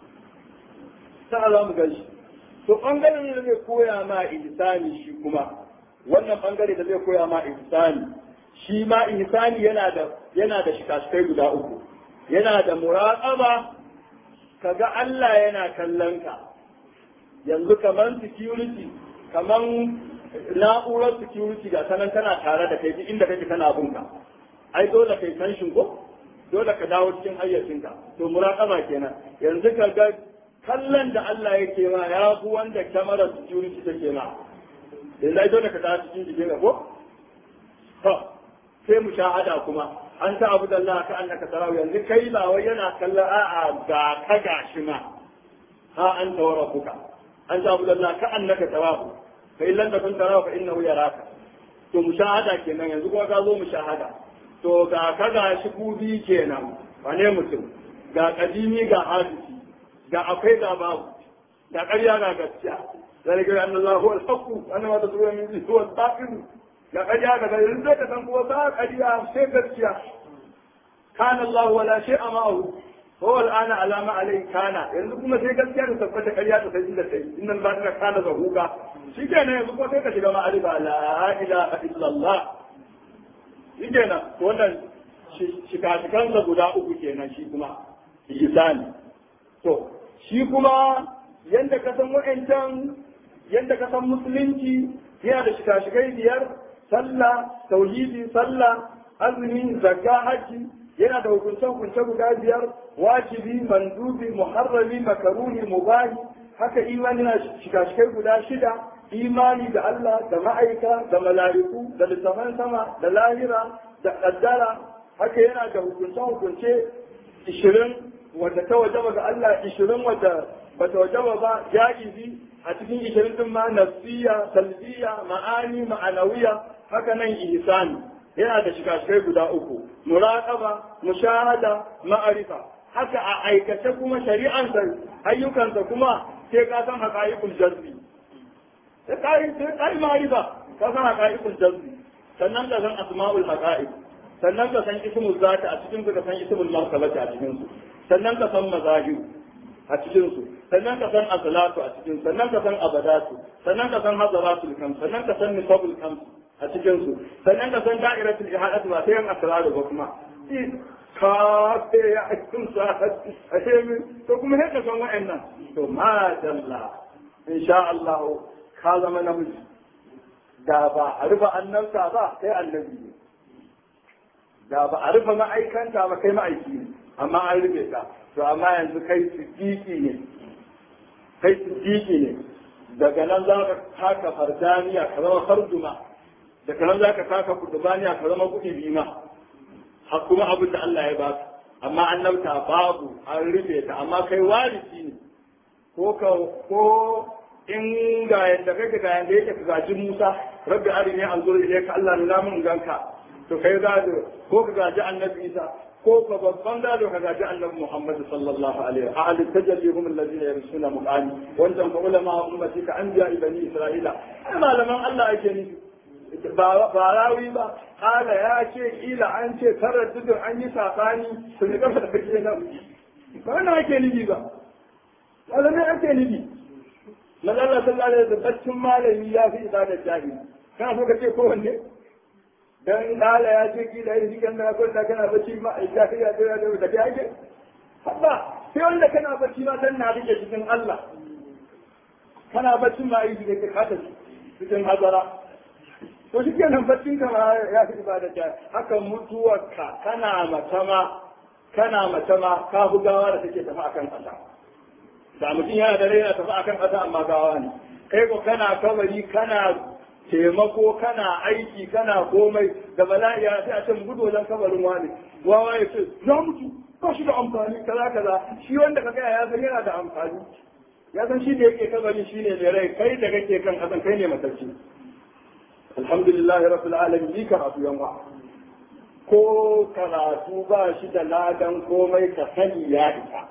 [SPEAKER 1] ta za mu gaishe to bangaren da zai koya ma insani shi kuma wannan bangare da zai koya ma insani shi ma insani yana da yana da shikaskai guda uku yana da muraqaba kaga Allah yana kallon ka yanzu kaman security kaman na'urar security ga sanan tana tare da kai inda kake kana bunka ai dole kai tension ko dole ka dawo cikin hayyacinka to muraqaba kenan yanzu kaga kallon da Allah yake ma ya fi wanda kyamarar security take ma yanzu ai dole ka dawo cikin jikin ko to sai mushahada kuma an ta abu da Allah ka annaka tarahu yanzu kai ba wai yana kallon a'a ga ka gashi ma ha an tawara kuka an ta abu da Allah ka annaka tarahu fa illan takun tarahu fa innahu yaraka to mushahada kenan yanzu kuma ka zo mushahada to ga ka gashi kubi kenan wane mutum ga kadimi ga hadisi ga akwai ga babu ga ƙarya ga gaskiya ذلك أن الله هو الحق وأن ما تدعون من دونه هو الباطل لقد جاء ذلك أن هو باطل شيء gaskiya كان الله ولا شيء معه هو الآن على ما عليه كان yanzu kuma sai gaskiya ta tabbata ƙarya ta sai inda sai innal batila kana zahuqa shikenan yanzu kuma sai ka shiga ma'arifa la ilaha illallah shikenan wannan shika-shikan da guda uku kenan shi kuma ihsani to shi kuma yanda ka san wa'ancan yanda ka san musulunci yana da shika-shikai biyar sallah tauhidi sallah azumi zakka haji yana da hukunce-hukunce guda biyar wajibi mandubi muharrami makaruni mubahi haka imani na shika-shikai guda shida imani da Allah da ma'aika da mala'iku da littafan sama da lahira da kaddara haka yana da hukunce-hukunce ishirin wadda ta wajaba ga Allah ishirin wadda bata wajaba ba ja'izi a cikin ishirin din ma nafsiya salbiya ma'ani ma'anawiya haka nan ihsani yana da shikashikai guda uku muraqaba mushahada ma'arifa haka a aikace kuma shari'ansa ayyukansa kuma sai ka san haqa'iqul jazbi sai kai sai kai ma'arifa ka san haqa'iqul jazbi sannan ka san asma'ul haqa'iq sannan ka san ismul zati a cikin ka san ismul martabati a cikin su sannan ka san mazahir a cikin su sannan ka san asalatu a cikin sannan ka san abadatu sannan ka san hadaratul kam sannan ka san nisabul kam a cikin su sannan ka san da'iratul ihadatu ba sai an asraru ba kuma ka ce ya cikin sa a min to kuma sai ka san wa'annan to ma dalla insha Allah ka zama namiji da ba a rufe annabta ba sai annabi ne da ba a rufe ma'aikanta ba kai ma'aiki ne amma an rufe ka to amma yanzu kai siddiqi ne kai siddiqi ne daga nan za ka taka fardaniya ka zama farduma daga nan za ka taka kudubaniya ka zama kudi bima har kuma abin da Allah ya ba ka amma annabta babu an rufe ta amma kai warisi ne ko ka ko in ga yadda kake ga yadda yake ka gaji Musa rabbi arini anzur ilayka Allah nuna mun ganka to kai gado ko ka gaji annabi Isa ko ka babban gado ka gaji annabi Muhammad sallallahu alaihi wa ahli tajalli hum alladhina yarsuna muqani wannan fa ulama ummati ka anbiya bani isra'ila ai malaman Allah ake ni ba ba rawi ba kala ya ce kila an ce taraddudin an yi sabani su ne kafa da kake nan ba wannan ake ni ba wannan ake ni manzo Allah sallallahu alaihi wa sallam malami ya fi ibadar jahili kana so kace ko wanne dan dala ya ce kila yi cikin da ko da kana bacci ma ai ka ya da da da yake haba sai wanda kana bacci ma dan na rike cikin Allah kana bacci ma ai da ka kada cikin hazara to shi kenan baccin ka ma ya fi ibada ta haka mutuwarka kana matama kana matama ka bugawa da take tafi akan kasa da mutum yana da rai na tafi akan kasa amma gawa ne kai ko kana kabari kana taimako kana aiki kana komai da bala'i ya sai a can gudu wajen kabarin wani wawa ya ce ya mutu ba shi da amfani kaza kaza shi wanda ka gaya ya san yana da amfani ya san shi da yake kabarin shi ne mai rai kai da kake kan kasan kai ne matacci alhamdulillah rabbil alamin ni karatu yanwa ko karatu ba shi da ladan komai ka sani ya isa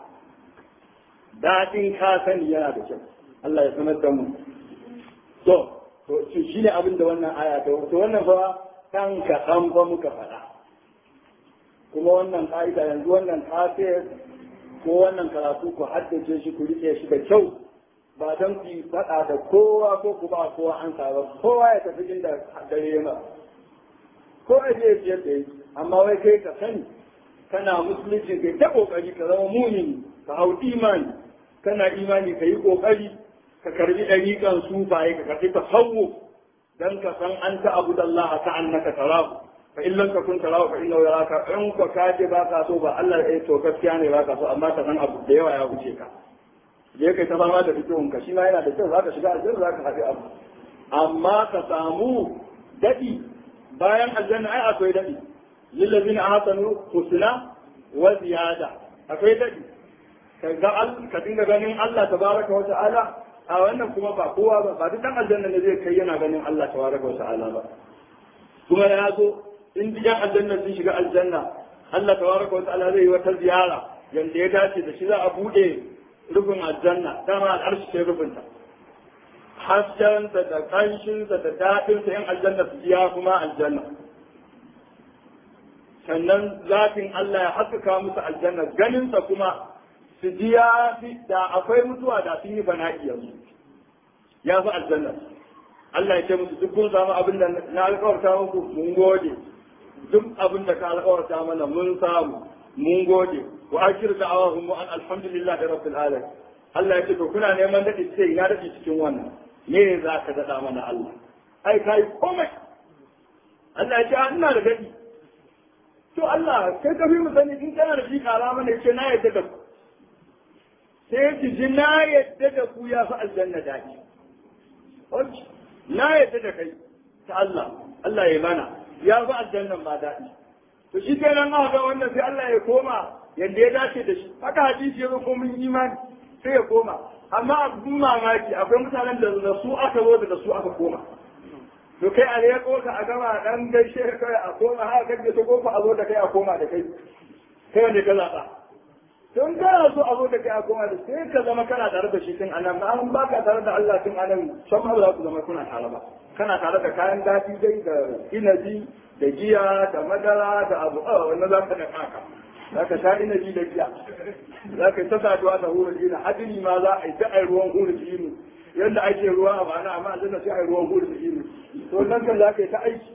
[SPEAKER 1] daɗin ka sani yana da kyau Allah ya sanar da mu to to shi ne abin da wannan aya ta to wannan fa kan ka san fa muka faɗa kuma wannan ka'ida yanzu wannan kafe ko wannan karatu ku haddace shi ku rike shi da kyau ba don ku faɗa da kowa ko ku ba kowa an ba kowa ya tafi inda dare ma ko a je ya da amma wai kai ka sani kana musulunci kai ta kokari ka zama mumini ka hau imani kana imani ka yi kokari ka karbi ɗariƙan sufaye ka karbi tasawuf dan ka san an ta abu da Allah ta annaka tarahu fa in lam takun tarahu fa innahu yaraka in ka kaje ba ka so ba Allah ya to gaskiya ne ba ka so amma ka san abu da yawa ya wuce ka je kai ta fama da fitowun ka shi ma yana da kyau zaka shiga aljanna zaka haɗe abu amma ka samu dadi bayan aljanna ai akwai dadi lillazina ahsanu husna wa ziyada akwai dadi ka ga ka dinga ganin Allah tabaraka wa ta'ala a wannan kuma ba kowa ba ba duk dan aljanna ne zai kai yana ganin Allah tabaraka wa ta'ala ba kuma ya zo in digan aljanna sun shiga aljanna Allah tabaraka wa ta'ala zai yi wata ziyara yanda ya dace da shi za a bude rufin aljanna dama al'arshi sai rufinta haskensa da kanshinsa da daɗinsa yan aljanna su biya kuma aljanna sannan zafin Allah ya haskaka musu aljanna ganinsa kuma su ji ya fi da akwai mutuwa da sun yi bana'i yanzu ya fi aljanna Allah ya ce musu duk kun samu abin da na alkawarta muku mun gode duk abin da ka alkawarta mana mun samu mun gode wa akhiru da'awahum an alhamdulillahi rabbil alamin Allah ya ce to kuna neman dadi sai ina dadi cikin wannan me za ka dada mana Allah ai kai komai Allah ya ce ina da dadi to Allah kai ka fi mu sani in kana da shi kara mana ce na yadda da ku sai ki ji na yadda da ku ya fi aljanna dadi na yadda da kai ta Allah Allah ya mana ya fi aljannan ma dadi to shi kenan aka ga wannan sai Allah ya koma yadda ya dace da shi haka hadisi ya zo ko mun imani sai ya koma amma abin mamaki akwai mutanen da da su aka zo da su aka koma to kai a ne ko ka a gama dan gaishe kai a koma haka kaje to ko a zo da kai a koma da kai kai wanda ka zaba don kana so a zo da kai a koma da sai ka zama kana tare da shi tun anan ba an baka tare da Allah tun anan san ma za ku zama kuna tare ba kana tare da kayan dafi dai da inaji da giya da madara da abu a wannan za ka da kaka za ka sha inaji da giya za ka yi ta saduwa da hurin ina hadini ma za a yi ta ai ruwan hurin inu yadda ake ruwa a bana amma a zana sai ai ruwan hurin inu to nan kan za ka yi ta aiki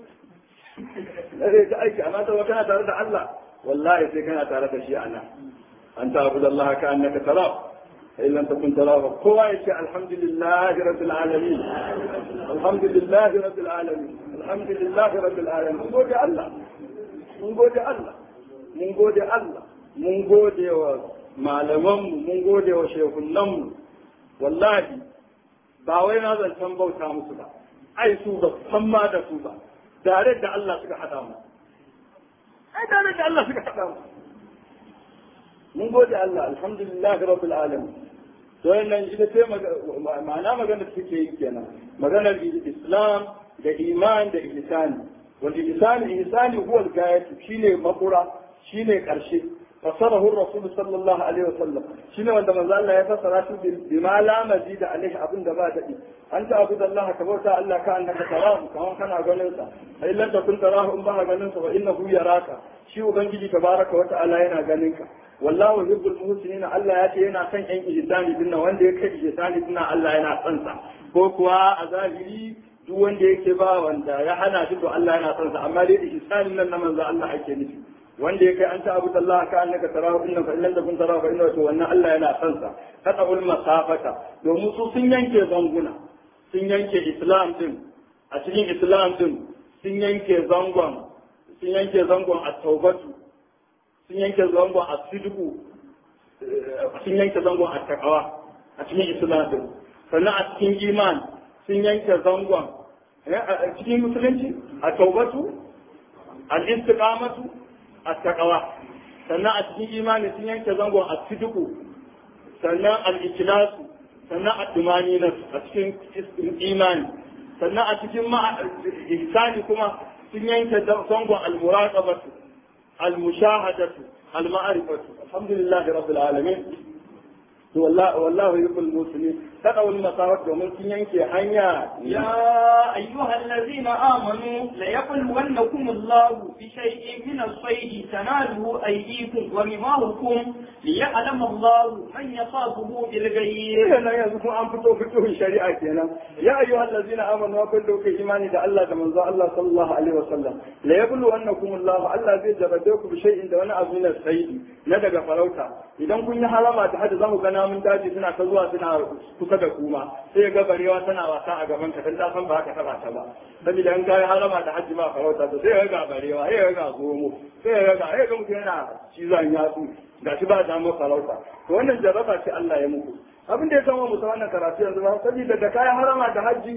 [SPEAKER 1] zai ta aiki amma ta kana tare da Allah wallahi sai kana tare da shi a nan an ta abu da Allah ka annaka tara in lam takun tara kowa ya ce alhamdulillahi rabbil alamin alhamdulillahi rabbil alamin alhamdulillahi rabbil alamin mun gode Allah mun gode Allah mun gode Allah mun gode wa malamanmu mun gode wa shekunanmu wallahi ba wai na zancen bauta musu ba ai su ba san ma da su ba tare da Allah suka hada mu ai tare da Allah suka hada mu mun gode Allah alhamdulillah rabbil alamin to wannan ita ce ma'ana magana take yi kenan maganar Islam da iman da ihsani wal ihsani ihsani huwa al-gayat shine makura shine karshe fasarahu ar-rasul sallallahu alaihi wasallam shine wanda manzo Allah ya fassara shi bima la mazida alaihi abinda ba dadi anta abuda Allah ka bauta Allah ka annaka tarahu kaman kana ganin sa ai lan takun tarahu in ba ganin sa wa innahu yaraka shi ubangiji tabaraka wa ta'ala yana ganin ka wallahu yuhibbul muhsinin Allah ya ce yana son yan ihsani dinnan wanda ya kai ihsani dinnan Allah yana son sa ko kuwa a zahiri duk wanda yake ba wanda ya hana shi to Allah yana son sa amma dai ihsanin nan na manzo Allah ake nufi wanda ya kai an ta abu Allah ka annaka tarahu inna fa illam takun tarahu fa inna to wannan Allah yana son sa kada ul masafata domin su sun yanke zanguna sun yanke Islam din a cikin Islam din sun yanke zangon sun yanke zangon at-taubatu sun yanke zangon at-sidqu sun yanke zangon at-taqwa a cikin Islam din sannan a cikin iman sun yanke zangon a cikin musulunci at-taubatu al-istiqamatu التقوى sannan a cikin imani sun yanke zangon a sidiku sannan al-ikhlas sannan at-tumanina a cikin imani sannan a cikin ihsani kuma sun yanke zangon al-muraqabatu al-mushahadatu al-ma'rifatu alhamdulillahi rabbil alamin to wallahi wallahi yuqul muslimin تدعوا المساوات ومن ينكي حنيا
[SPEAKER 2] يا أيها الذين آمنوا ليبلونكم الله بشيء من الصيد تناله أيديكم ورماهكم ليعلم الله من يخافه بالغيب.
[SPEAKER 1] أنا يزكو أن فتو فتوه الشريعة هنا يا أيها الذين آمنوا وكلوا في إيمان إذا الله كمن الله صلى الله عليه وسلم ليبلونكم الله الله زي جبدوك بشيء دون من الصيد ندق فلوتا إذا كنا حرما تحدث زمو كنا من تاجي سنة كذوا سنة kusa da kuma sai ga barewa tana wasa a gaban ka dan ta san ba ka taba ta ba saboda an kai harama da hajji ma farauta to sai ga barewa sai ga zomo sai ga sai ga mutum yana cizon yatsu ga shi ba da mu farauta to wannan jarraba ce Allah ya muku abin da ya kama musu wannan karatu yanzu ba saboda da kai harama da hajji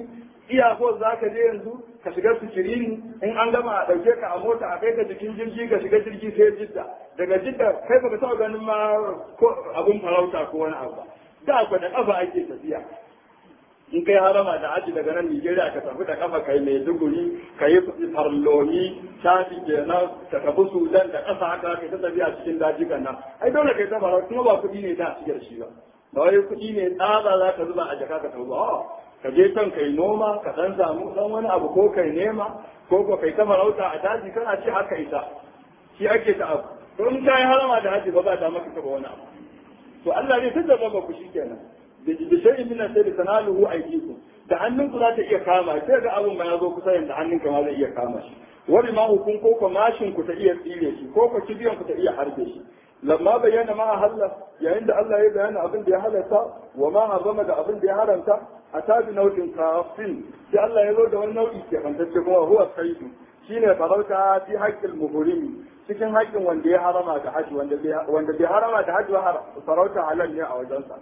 [SPEAKER 1] iyakos za ka je yanzu ka shiga sikirini in an gama a ɗauke ka a mota a kai ka jikin jirgi ka shiga jirgi sai jidda daga jidda kai baka taɓa ganin ma ko abun farauta ko wani abu da akwai da ƙafa ake tafiya in kai harama da aji daga nan Nigeria ka tafi da kafa kai mai duguri ka yi farloni shafi kenan ka tafi Sudan da ƙasa haka kai ta tafiya cikin dajikan nan ai dole kai ta farauta kuma ba kuɗi ne da shigar shi ba ba wai kuɗi ne tsaba za ka zuba a jaka ka tafi ba ka je kan kai noma ka dan samu dan wani abu ko kai nema ko ko kai ta farauta a daji kana ci haka ita shi ake ta abu to in kai harama da haji ba ba ta maka ba wani abu to Allah ne tunda ba ku shikenan da shay'in min sai tanaluhu aydikum da hannunku za ta iya kama sai ga abun ma ya zo kusa yanda hannunka ma zai iya kama shi wani ma hukun ko ko mashin ku ta iya tsire shi ko ko kibiyan ku ta iya harbe shi lamma bayyana ma halal yayin da Allah ya bayyana abin da ya halalta wa ma harama da abin da ya haramta a tabi nau'in kafin sai Allah ya zo da wani nau'i ke fantacce kuma huwa saidu shine farauta fi haqqil muhrimi cikin haƙƙin wanda ya harama da haji wanda wanda bai harama da haji farauta halal ne a wajensa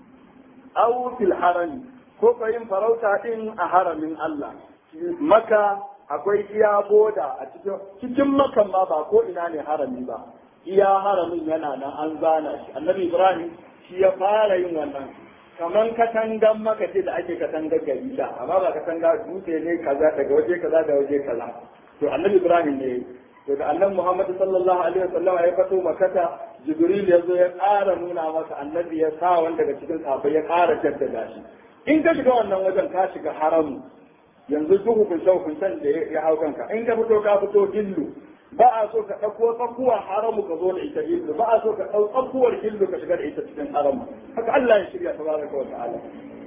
[SPEAKER 1] aw fil harami ko ka yin farauta din a haramin Allah maka akwai iya boda a cikin cikin makan ma ba ko ina ne harami ba iya haramin yana nan an zana shi annabi Ibrahim shi ya fara yin wannan kaman katangan maka ce da ake katangar gari da amma ba katanga dutse ne kaza daga waje kaza da waje kaza to annabi Ibrahim ne to da annabi Muhammad sallallahu alaihi wasallam ya fito makata Jibril ya zo ya ƙara nuna masa annabi ya sa wanda daga cikin sahabbai ya ƙara jaddada shi in ka shiga wannan wajen ka shiga haramu yanzu duk hukuncen hukuncen da ya hau kanka in ka fito ka fito hillu ba a so ka ɗauko tsakuwar haramu ka zo da ita hillu ba a so ka ɗau tsakuwar hillu ka shiga da ita cikin haramu haka Allah ya shirya tabaraka wa ta'ala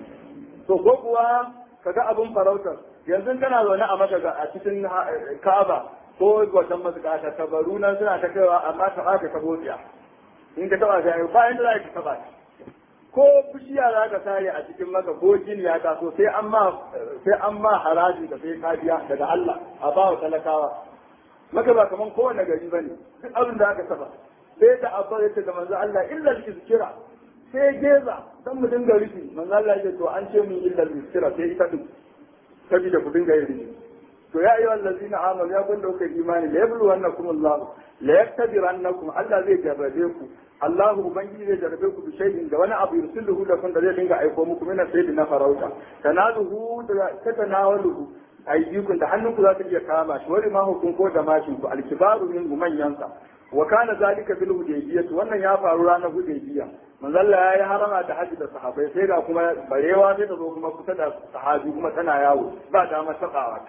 [SPEAKER 1] to ko kuwa kaga abun farautar yanzu kana zaune a maka a cikin Ka'aba ko wajen mazukata tabaru nan suna ta kaiwa amma ta aka ta botsiya in ka taba ta bayan da za ka taba ko bishiya za ka sare a cikin maka ko jini ya taso sai an ma sai an ma haraji da sai kadiya daga Allah a bawa talakawa maka ba kaman kowane gari bane duk abin da aka taba sai da abba ya ce da manzo Allah illa al-izkira sai geza dan mu dinga rufi manzo Allah ya ce to an ce mu illa al-izkira sai ita din sabida ku dinga yin rufi to ya ayyuhal ladzina amanu ya kun dauka imani la yablu annakum Allah la yaktabirannakum Allah zai jarrabe ku Allah ubangiji zai jarrabe ku da shay'in da wani abu yursiluhu da kun da zai dinga aiko muku mina sayyidin na farauta tanaluhu da tatanawaluhu ayyukun da hannunku za ta iya kama shi wani ma hukun ko da mashin ku alkibaru min manyansa wa kana zalika bil hudaybiyah wannan ya faru ranar hudaybiyah manzo Allah ya yi harama da haji da sahabbai sai ga kuma barewa sai ta zo kuma kusa da sahabi kuma tana yawo ba dama tabawa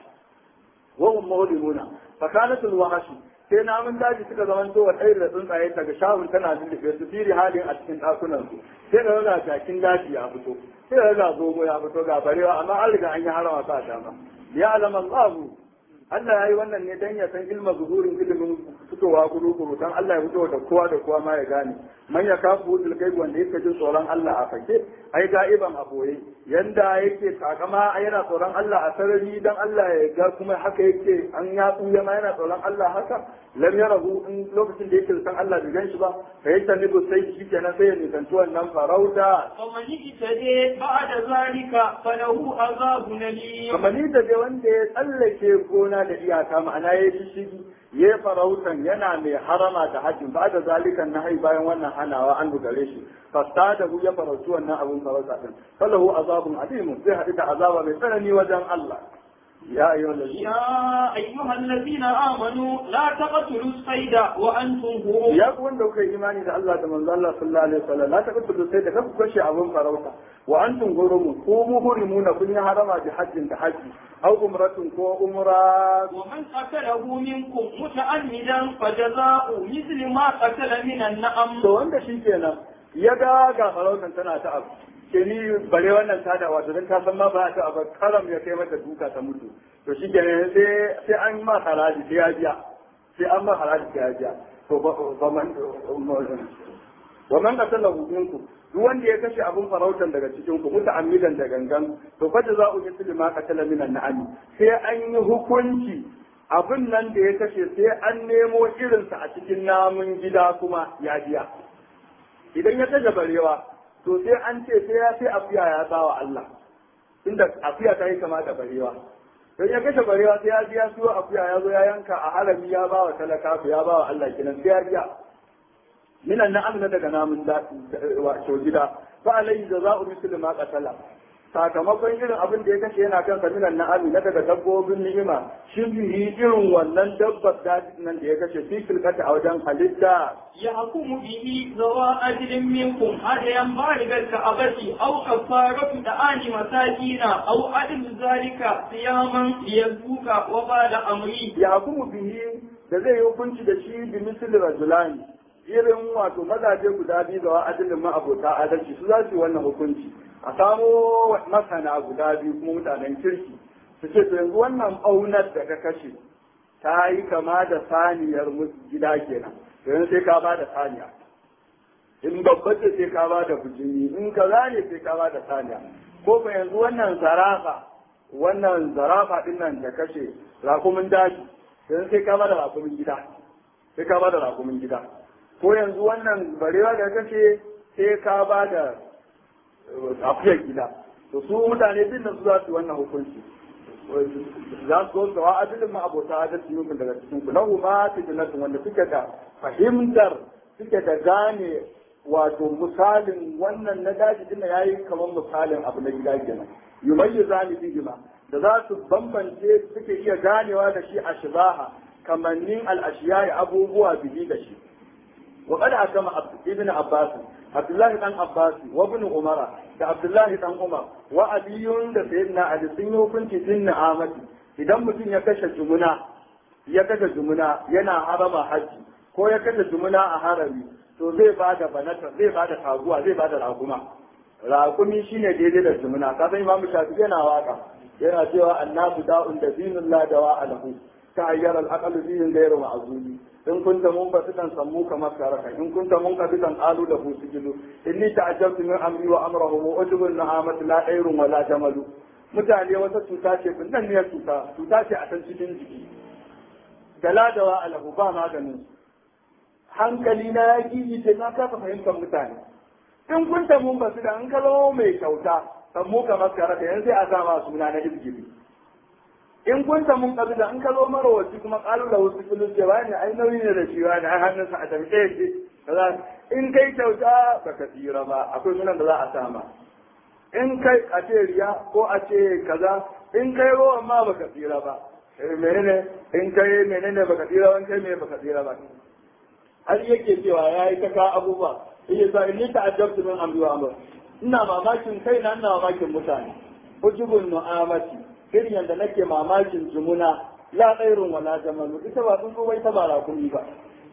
[SPEAKER 1] وهم مولمون فكانت الوحش sai namun daji suka zamanto wa ɗaya da tsuntsaye daga shawun tana lullufe su firi halin a cikin ɗakunan su sai da ga jakin daji ya fito sai da ga zomo ya fito ga barewa amma an riga an yi harama sa dama ya alama Allahu Allah ya yi wannan ne dan ya san ilma zuhurin ilimin fitowa guru-guru dan Allah ya fito da kowa da kowa ma ya gane man ya kafu hudul kai wanda yake jin tsoron Allah a fake ai ga'iban a boye yanda yake takama yana tsoron Allah a sarari dan Allah ya ga kuma haka yake an ya tsuya ma yana tsoron Allah haka lam yarahu in lokacin da yake san Allah bai ganshi ba fa yake ne ko sai shi kenan sai ya nisanci wannan farauta
[SPEAKER 2] ومن اجتدي بعد ذلك فله عذاب أليم
[SPEAKER 1] kamar ni da wanda ya tsallake gona da iyaka ma'ana ya yi shigi ya farautan yana mai harama da hajjin ba da zalikan na bayan wannan hanawa an dogare shi fasta da ya farauci wannan abun farauta din falahu azabun alim zai haɗu da azaba mai tsanani wajen Allah يا أيها الذين
[SPEAKER 2] يا أيها الذين آمنوا لا تقتلوا الصيد وأنتم حرم
[SPEAKER 1] يا كون لو كي إيماني ده الله تمن الله صلى الله عليه وسلم لا تقتلوا الصيد كم كشي أبون فروتا وأنتم حرم قوموا حرمون كن حرم بحج بحج أو عمرة كو عمرة
[SPEAKER 2] ومن قتله منكم متعمدا فجزاء مثل ما قتل من النعم
[SPEAKER 1] to wanda shi kenan ya ga ga farautan tana ta abu ke ni bare wannan tada wato dan ta san ma ba ta abu karam ya kai mata duka ta mutu to shi kenan sai sai an ma haraji sai ya biya sai an ma haraji sai ya biya to ba man wa man qatala minkum duk wanda ya kashe abun farautan daga cikin ku muta'ammidan da gangan to fa jaza'u mithli ma qatala min an-na'am sai an yi hukunci abin nan da ya kashe sai an nemo irinsa a cikin namun gida kuma ya biya idan ya kashe barewa to sai an ce sai ya sai akuya ya tsawa Allah inda akuya ta yi kama da barewa don ya kashe barewa sai ya ji ya siyo akuya ya zo ya yanka a harami ya ba wa talaka ya ba wa Allah kinan sai ya biya minan na amna daga namun da wato gida fa alayhi jaza'u misli ma qatala sakamakon irin abin da ya kashe yana kan minan na ami na daga dabbobin ni'ima shin bihi irin wannan dabbar dajin nan da ya kashe fi kilkata a wajen halitta
[SPEAKER 2] يحكم به ذوى أجل منكم هديا بالغ الكعبة أو كفارة طعام مساكين أو عدل ذلك صياما ليذوق وبال أمره.
[SPEAKER 1] يحكم به da zai yi hukunci da shi bi misali rajulani irin wato mazaje guda biyu da adilin ma'abota adalci su za su yi wannan hukunci a samo masana guda biyu kuma mutanen kirki su ce to yanzu wannan aunar da ka kashe ta yi kama da saniyar gida kenan yanzu sai ka ba da saniya in babba ce sai ka ba da bujimi in ka ne sai ka ba da saniya ko ba yanzu wannan zarafa wannan zarafa din nan da kashe rakumin daji yanzu sai ka ba da rakumin gida sai ka ba da rakumin gida ko yanzu wannan barewa da kashe sai ka ba da afiyar gida to su mutane din nan su za su wannan hukunci za su zo wa adilin ma abota adalci yin daga cikin ku lahu ma tijinatun wanda suke da fahimtar suke da gane wato misalin wannan na daji din yayi kamar misalin abu na gida kenan yumayyizani bihima da za su bambance suke iya ganewa da shi a shibaha kamannin al-ashiyai abubuwa bihi da shi wa qad akama ibn abbas abdullahi dan abbas wa ibn umara da abdullahi dan umar wa aliyun da sayyidina ali sun yi hukunci din na'amati idan mutum ya kashe jumuna ya kashe jumuna yana harama haji ko ya kashe jumuna a harami to zai bada banata zai bada taguwa zai bada raguma ragumi shine daidai da jumuna ka san imamu shafi'i yana waka yana cewa annasu da'un da dinun la dawa alahu ta'ayyar al-aqal fihi ghayru ma'zuli in kunta munbatitan sammuka maskaraka in kunta munqabitan qalu lahu sijilu inni ta'ajjabtu min amri wa amrahum wa ujbun na'amat la dayrun wa la jamalu mutane wata cuta ce bin nan ne cuta cuta ce a san cikin jiki da ladawa alahu ba maganin hankali na ya gigi ce na kafa fahimtar mutane in kunta munbatitan in kalo mai kyauta sammuka maskaraka yanzu sai a sama suna na izgili in kunta mun kabila in ka zo marawaci kuma kalu da wasu kullu ce wani ai nauyi ne da shi wani ai hannunsa a tamke shi kaza in kai kyauta baka tsira ba akwai sunan da za a sama in kai a ce riya ko a ce kaza in kai rowan ma baka tsira ba menene in kai menene baka tsira ba in kai me baka tsira ba har yake cewa yayi ta ka abubuwa yake sa inni ta'addabtu min amri wa amr ina mamakin kai na ina mamakin mutane ujubun nu'amati irin yadda nake mamakin jumuna la tsairun wala jamalu ita ba tsuntsu ba ita ba rakumi ba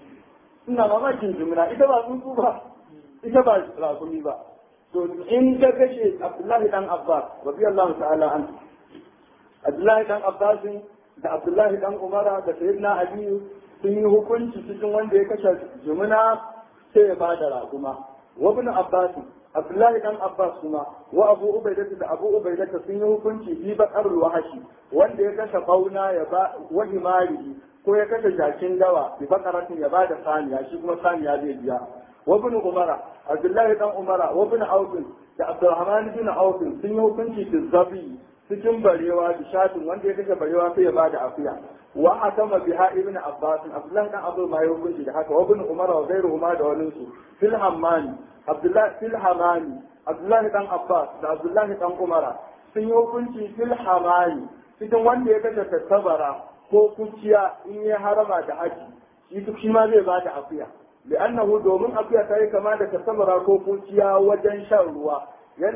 [SPEAKER 1] ina mamakin jumuna ita ba tsuntsu ba ita ba rakumi ba to in ka kashe Abdullahi dan Abbas radiyallahu ta'ala an Abdullahi dan Abbas da Abdullahi dan Umara da Sayyidina Ali sun yi hukunci cikin wanda ya kashe jumuna sai ya bada rakuma wa ibn Abbas Abdullahi dan Abbas kuma wa Abu Ubaidah da Abu Ubaidah sun yi hukunci fi bakarul wahashi wanda ya kashe fauna ya ba wa himari ko ya kashe jakin dawa bi bakaratin ya bada saniya shi kuma saniya zai biya wa ibn Umara Abdullahi dan Umara wa ibn Auf da Abdurrahman bin Auf sun yi hukunci fi zabi cikin barewa da shatin wanda ya kashe barewa sai ya bada akuya wa atama biha ibn Abbas Abdullahi dan Abu ma ya hukunci da haka wa ibn Umara wa ghayruhuma da wani su fil hammani Abdullahi fil hamani Abdullahi dan Abbas da Abdullahi dan Umara sun yi hukunci fil hamani cikin wanda ya kashe tattabara ko kuciya in ya harama da haji shi duk shi ma zai ba da akuya li'annahu domin akuya ta yi kama da tattabara ko kuciya wajen shan ruwa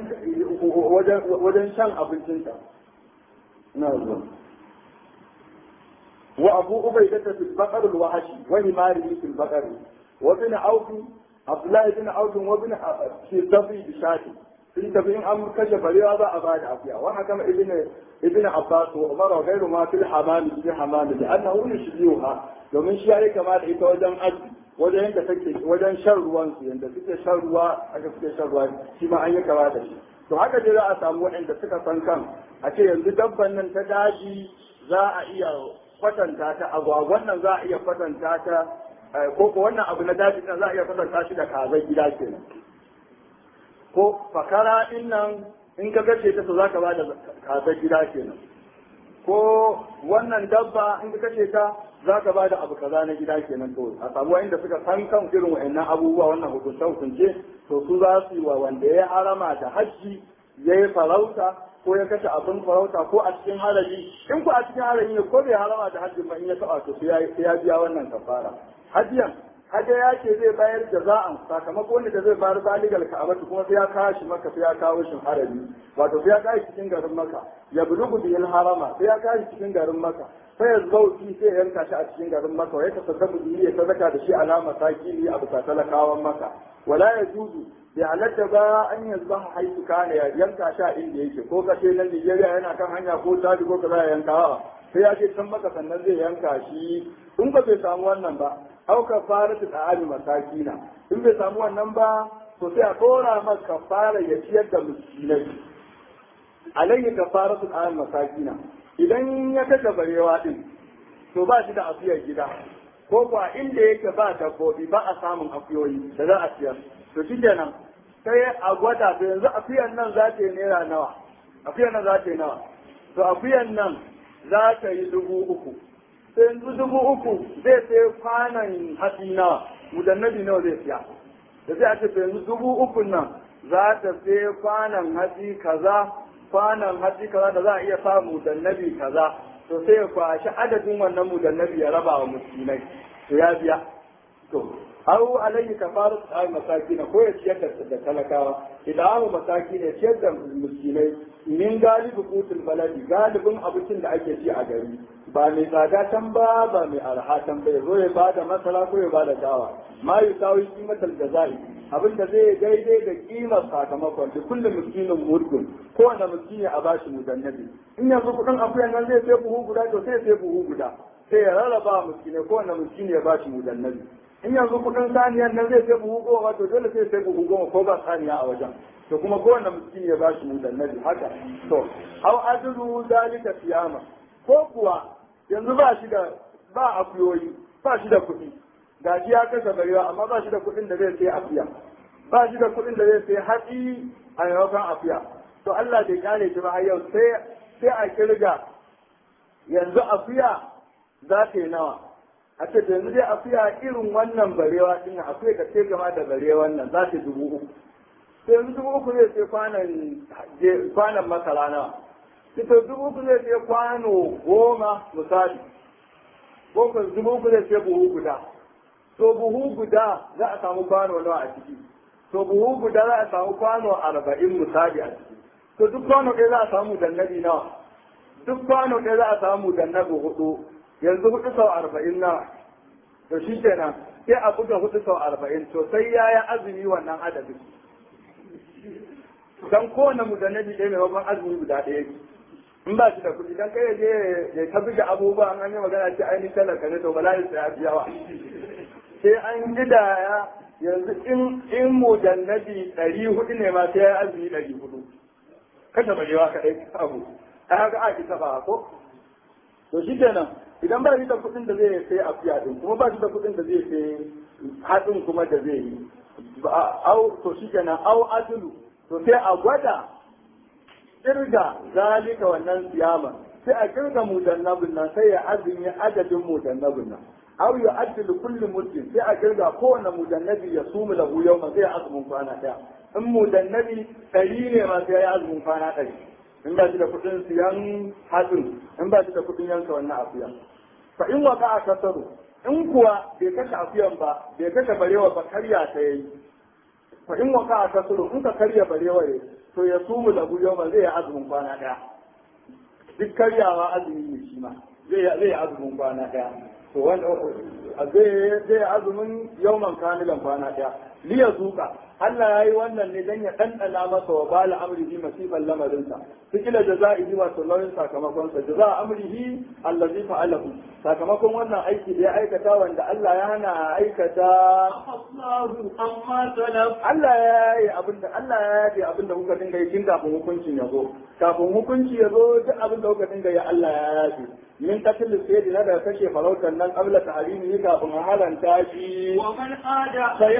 [SPEAKER 1] wajen wajen shan abincinta na zuwa wa abu ubaidata fil baqar al wahashi wa himari fil baqar wa bin aufi Abdullahi bin Audun wa bin fi tafi bi shati sun tafi in an kashe barewa za a ba da afiya wa haka ma ibn ibn Abbas wa Umar wa ghayru ma fil hamam fi hamam da annahu yushbihuha domin shi yayi kama da ita wajen aji wajen yanda take wajen shan ruwan su yanda suke shan ruwa aka suke shan ruwa shi ma an yi kama da shi to haka dai za a samu waɗanda suka san kan a ce yanzu dabban nan ta daji za a iya kwatanta ta agwagwan nan za a iya kwatanta ta ko ko wannan abu na daji nan za a iya kwatanta shi da kazan gida kenan ko fakara din nan in ka kashe ta to za ka ba da kasar gida kenan ko wannan dabba in ka kashe ta za ka ba da abu kaza na gida kenan to a samu wa'inda suka san kan irin wa'annan abubuwa wannan hukunce hukunce to su za su yi wa wanda ya harama da hajji ya yi farauta ko ya kashe abin farauta ko a cikin harami in ku a cikin harami ne ko bai harama da hajji ba in ya taɓa to sai ya biya wannan kafara hajjiyan hajja ya ce zai bayar da za'an sakamako wanda da zai bayar baligal ka'abatu kuma sai ya kawo shi maka sai ya kawo shi harami wato sai ya kawo shi cikin garin maka ya bulugu bil harama sai ya kawo shi cikin garin maka sai ya zauki sai ya yanka shi a cikin garin maka ya tasaddaku bihi ya sadaka da shi alama sakili a bisa talakawan maka wala ya juzu bai halatta ba an yanzu ba haitu kana ya yanka shi a inda yake ko kace nan Nigeria yana kan hanya ko Chad ko kaza ya yanka sai ya ce can maka sannan zai yanka shi in ba bai samu wannan ba au kafaratu ta'ali masakina in bai samu wannan ba to sai a dora maka kafara ya ciyar da miskinai alayhi kafaratu ta'ali masakina idan ya kashe barewa din to ba shi da afiyar gida ko kuwa inda yake ba dabbobi ba a samun afiyoyi da za a ciyar to shi kenan sai a gwada to yanzu afiyar nan za ta yi naira nawa afiyar nan za ta yi nawa to afiyar nan za ta yi dubu uku sai yanzu dubu uku zai sai kwanan hatsi nawa mudannabi nawa zai siya da sai a ce to yanzu dubu uku nan za ta sai kwanan hatsi kaza kwanan hatsi kaza da za a iya samu mudannabi kaza to sai ya kwashi adadin wannan mudannabi ya raba wa miskinai to ya biya to au alayhi kafaratu ay masakin ko ya ciyar da talakawa idan amu masakin ya ciyar da miskinai min galibu qutul baladi galibin abincin da ake ci a gari ba mai tsada can ba ba mai arha can ba ya zo ya bada masara ko ya bada dawa ma yi sawi kimatar da zai abin da zai daidai da kimar sakamakon da kullum miskinin murgun kowane miskini a bashi mudannabi in yanzu kudin akuyan nan zai sai buhu guda to sai sai buhu guda sai ya rarraba miskinai kowane miskini ya bashi mudannabi in yanzu kudin saniyan nan zai sai buhu goma to dole sai sai buhu goma ko ba saniya a wajen to kuma kowane miskini ya bashi mudannabi haka to au adlu zalika siyama ko kuwa yanzu ba shi da ba akuyoyi ba shi da kuɗi ga shi ya kashe barewa amma ba shi da kuɗin da zai sai afiya ba shi da kuɗin da zai sai hatsi a maimakon afiya to Allah bai kare shi ba har yau sai sai a kirga yanzu afiya za ta yi nawa a ce to yanzu dai afiya irin wannan barewa din afiya ka ce gama da barewan nan za ta dubu uku sai yanzu dubu uku zai sai kwanan kwanan masara nawa to dubu uku zai sai kwano goma misali ko ko dubu uku zai sai buhu guda to buhu guda za a samu kwano nawa a ciki to buhu guda za a samu kwano arba'in misali a ciki to duk kwano ɗaya za a samu dannabi nawa duk kwano ɗaya za a samu dannabi hudu yanzu hudu sau arba'in nawa to shi kenan sai a buga hudu sau arba'in to sai ya yi azumi wannan adadin dan kowane mudannabi ɗaya maimakon azumi guda ɗaya in ba shi da kuɗi dan kai je ya ta buga abubuwa an yi magana ce ainihin talaka ne to bala ya fi yawa sai an gidaya yanzu in in mudannabi ɗari hudu ne ma sai ya azumi ɗari hudu kashe barewa kaɗai abu a haka a ki taɓa ko to shi kenan idan ba shi da kuɗin da zai sai afiya din kuma ba shi da kuɗin da zai sai haɗin kuma da zai yi au to shi kenan au adulu to sai a gwada kirga zalika wannan siyama sai a kirga mudannabin nan sai ya azumi adadin mudannabin nan aw ya addilu kulli muddin sai a kirga kowane mudannabi ya sumu lahu yawma sai ya azumin kwana daya in mudannabi ɗari ne ma sai ya azumin kwana ɗari in ba shi da kuɗin siyan hatsin in ba shi da kuɗin yanka wannan afiya fa in waka a kasaru in kuwa bai kashe afiyan ba bai kashe barewa ba karya ta yayi fa in waka a kasaru in ka karya barewa yayi to ya sumu da guyo ma zai yi azumin kwana ɗaya duk karyawa azumi ne shi ma zai zai azumin kwana ɗaya to wanda zai zai azumin yawman kamilan kwana ɗaya liya zuka Allah ya yi wannan ne dan ya ɗanɗana masa wa bala amrihi masifan lamarinsa fikila jaza'ihi wato nauyin sakamakonsa jaza amrihi allazi fa'alahu sakamakon wannan aiki da ya aikata wanda Allah ya hana aikata
[SPEAKER 2] Allahu amma salaf
[SPEAKER 1] Allah ya yi abinda Allah ya yi abinda kuka dinga yi tun kafin hukuncin ya zo kafin hukunci ya zo duk abinda kuka dinga yi Allah ya yi min katil sayyidi na da kashe farautar nan qabla tahrimi kafin halanta shi
[SPEAKER 2] wa man ada
[SPEAKER 1] sayan da ke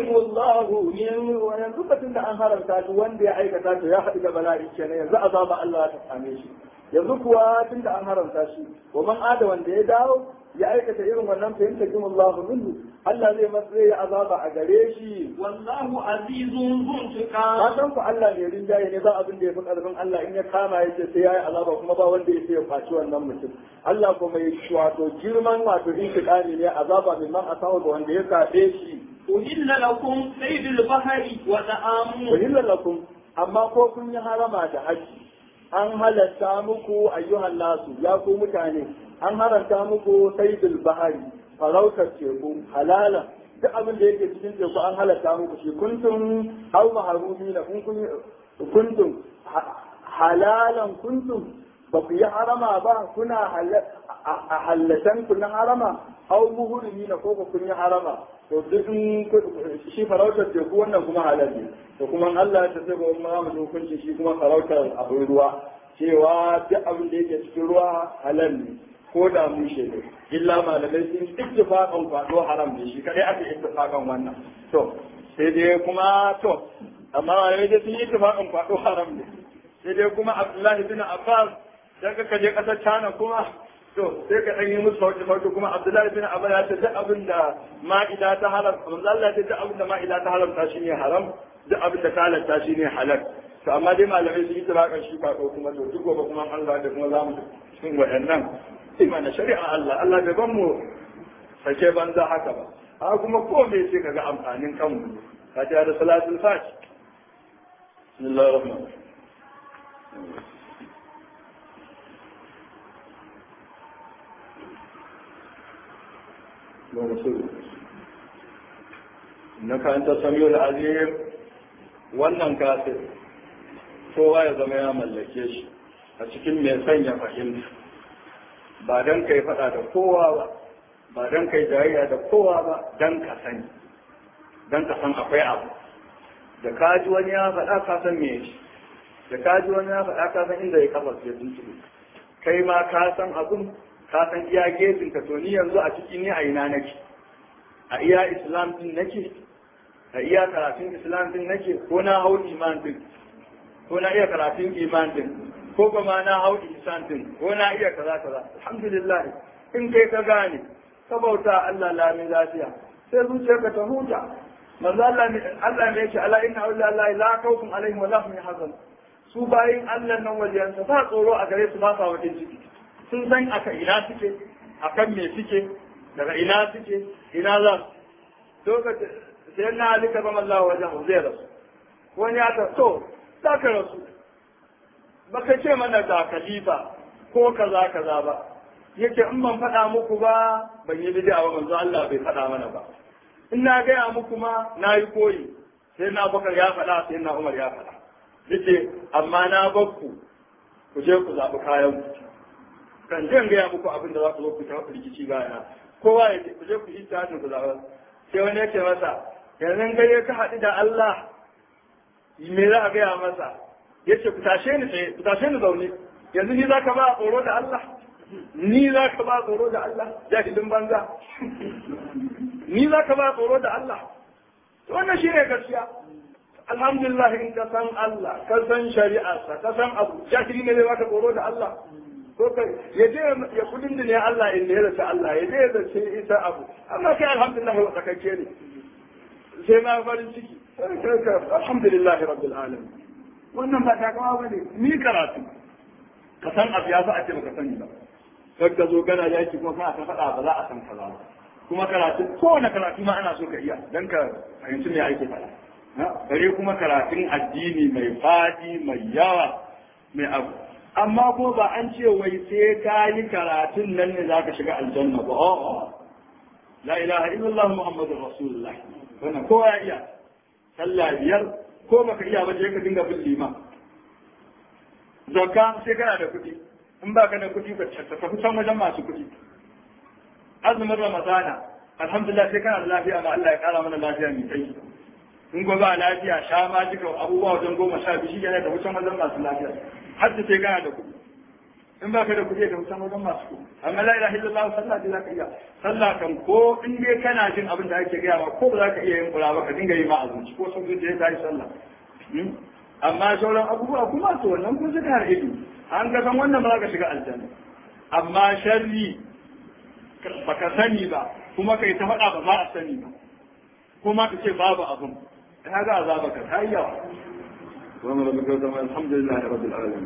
[SPEAKER 2] Allahu min
[SPEAKER 1] yanzu lokacin da an haramta shi wanda ya aikata to ya haɗu da bala'i kenan yanzu azaba Allah ta same shi yanzu kuwa tun da an haramta shi wa man ada wanda ya dawo ya aikata irin wannan fahimta jin Allah minhu Allah zai masa zai azaba a gare shi
[SPEAKER 2] wallahu azizun zuntuka
[SPEAKER 1] ka san ku Allah ne rinjaye ne ba abin da ya fi karfin Allah in ya kama ya ce sai yayi azaba kuma ba wanda ya ya faci wannan mutum Allah kuma mai wato girman wato intiqami ne azaba mai man asawa ga wanda ya kafe shi
[SPEAKER 2] uhilla lakum saydul bahri wa ta'amu
[SPEAKER 1] uhilla lakum amma ko kun yi harama da haji an halatta muku ayyuhan nasu ya ku mutane an haranta muku saydul bahari farautar teku halala duk abin da yake cikin teku an halatta muku shi kuntum aw maharumi na kun kuntum halalan kuntum ba ku yi harama ba kuna hallatan ku na harama aw muhrimi na ko kun yi harama to duk shi farautar teku wannan kuma halal ne to kuma Allah ya tafi ga mu hukunci shi kuma farautar abin ruwa cewa duk abin da yake cikin ruwa halal ne ko da mushe ne illa malamai sun ittifaqan kwado haram ne shi kadai aka ittifaqan wannan to sai dai kuma to amma malamai dai sun ittifaqan kwado haram ne sai dai kuma Abdullahi bin Abbas daga kaje kasar China kuma to sai ka dan yi musu sauki sauki kuma Abdullahi bin Abbas ya ce duk abin da ma'ida ta haram manzo Allah ya ce duk abin da ma'ida ta haramta shi ne haram duk abin da ta halatta shi ne halal to amma dai malamai sun ittifaqan shi kwado kuma to duk gobe kuma Allah da kuma zamu cikin waɗannan imana shari'a Allah Allah bai ban mu sake banza haka ba a kuma ko me sai kaga amfanin kanmu ka ta da salatul fati bismillahir rahmanir rahim innaka anta samiul alim wannan kafir kowa ya zama ya mallake shi a cikin mai sanya fahimta ba don kai faɗa da kowa ba ba don kai jayayya da kowa ba don ka sani don ka san akwai abu da kaji wani ya faɗa ka san me shi da kaji wani ya faɗa ka san inda ya kafa sai tuntube kai ma ka san abun ka san iya gezin ka to ni yanzu a ciki ni a ina nake a iya islam din nake a iya karatun islam din nake ko na hau iman din ko na iya karatun iman din ko kuma na hau ihsan din ko na iya kaza kaza alhamdulillah in kai ka gane ka bauta Allah lami lafiya sai zuciyarka ta huta manzo Allah ne Allah ne yake ala inna awliya Allah la khawfun alaihim wa la hum yahzanun su bayin Allah nan wajensa ba tsoro a gare su ba sa wajen ciki sun san aka ina suke akan me suke daga ina suke ina za su lokacin sai na alika ba Allah wajen zai rasu wani ya ta so za ka rasu baka ce mana da khalifa ko kaza kaza ba yake in ban faɗa muku ba ban yi bid'a ba manzo Allah bai faɗa mana ba in na gaya muku ma na yi koyi sai na Bakar ya faɗa sai na Umar ya faɗa yace amma na bakku ku je ku zaɓi kayan ku kan je gaya muku abin da za ku zo ku tafi rikici bayana kowa ya ce ku je ku yi tsarin ku zaɓa sai wani yake masa yanzu gaya ka haɗu da Allah me za a gaya masa yace ku tashe ni tsaye ku tashe ni zaune yanzu ni za ka ba tsoro da Allah ni za ka ba tsoro da Allah jahilin banza ni za ka ba tsoro da Allah to wannan shine gaskiya alhamdulillah in ka san Allah ka san shari'arsa ka san abu jahili ne za ka tsoro da Allah ko kai ya je ya kudin da ne Allah in ne ya rasa Allah ya je da sai isa abu amma kai alhamdulillah wa tsakake ne sai ma farin ciki alhamdulillah rabbil alamin wannan ba ta kawo bane ni karatu ka san abu ya fa a ce baka sani ba kar ka zo kana yaki kuma kana ta faɗa ba za a san kaza ba kuma karatu kowane karatu ma ana so ka iya dan ka fahimci me ake faɗa bare kuma karatun addini mai fadi mai yawa mai abu amma ko ba an ce wai sai ka yi karatun nan ne za ka shiga aljanna ba a'a la ilaha illallah muhammadur rasulullah wannan kowa ya iya sallah biyar ko baka iya ba je ka dinga bin liman zakka sai kana da kuɗi in ba ka da kuɗi ka tafi can wajen masu kuɗi azumin ramadana alhamdulillah sai kana da lafiya ma Allah ya kara mana lafiya mai kai in gobe a lafiya sha ma duka abubuwa wajen goma sha biyu shi yana da wucin wajen masu lafiya har da sai kana da kuɗi in ba ka da kuɗi ka wuta wajen masu kuɗi amma la ilaha illallah sallah ce za ka iya sallah kan ko in dai kana jin abin da ake gaya ma ko ba za ka iya yin kula ba ka dinga yi ma azumci ko sun zuciya ta yi sallah amma sauran abubuwa kuma to wannan kun suka har ido an ga san wannan ba za ka shiga aljanna amma sharri baka sani ba kuma kai ta faɗa ba za a sani ba kuma ka ce babu abin ka ga azaba ka ta yi yawa. Alhamdulillah rabbil alamin.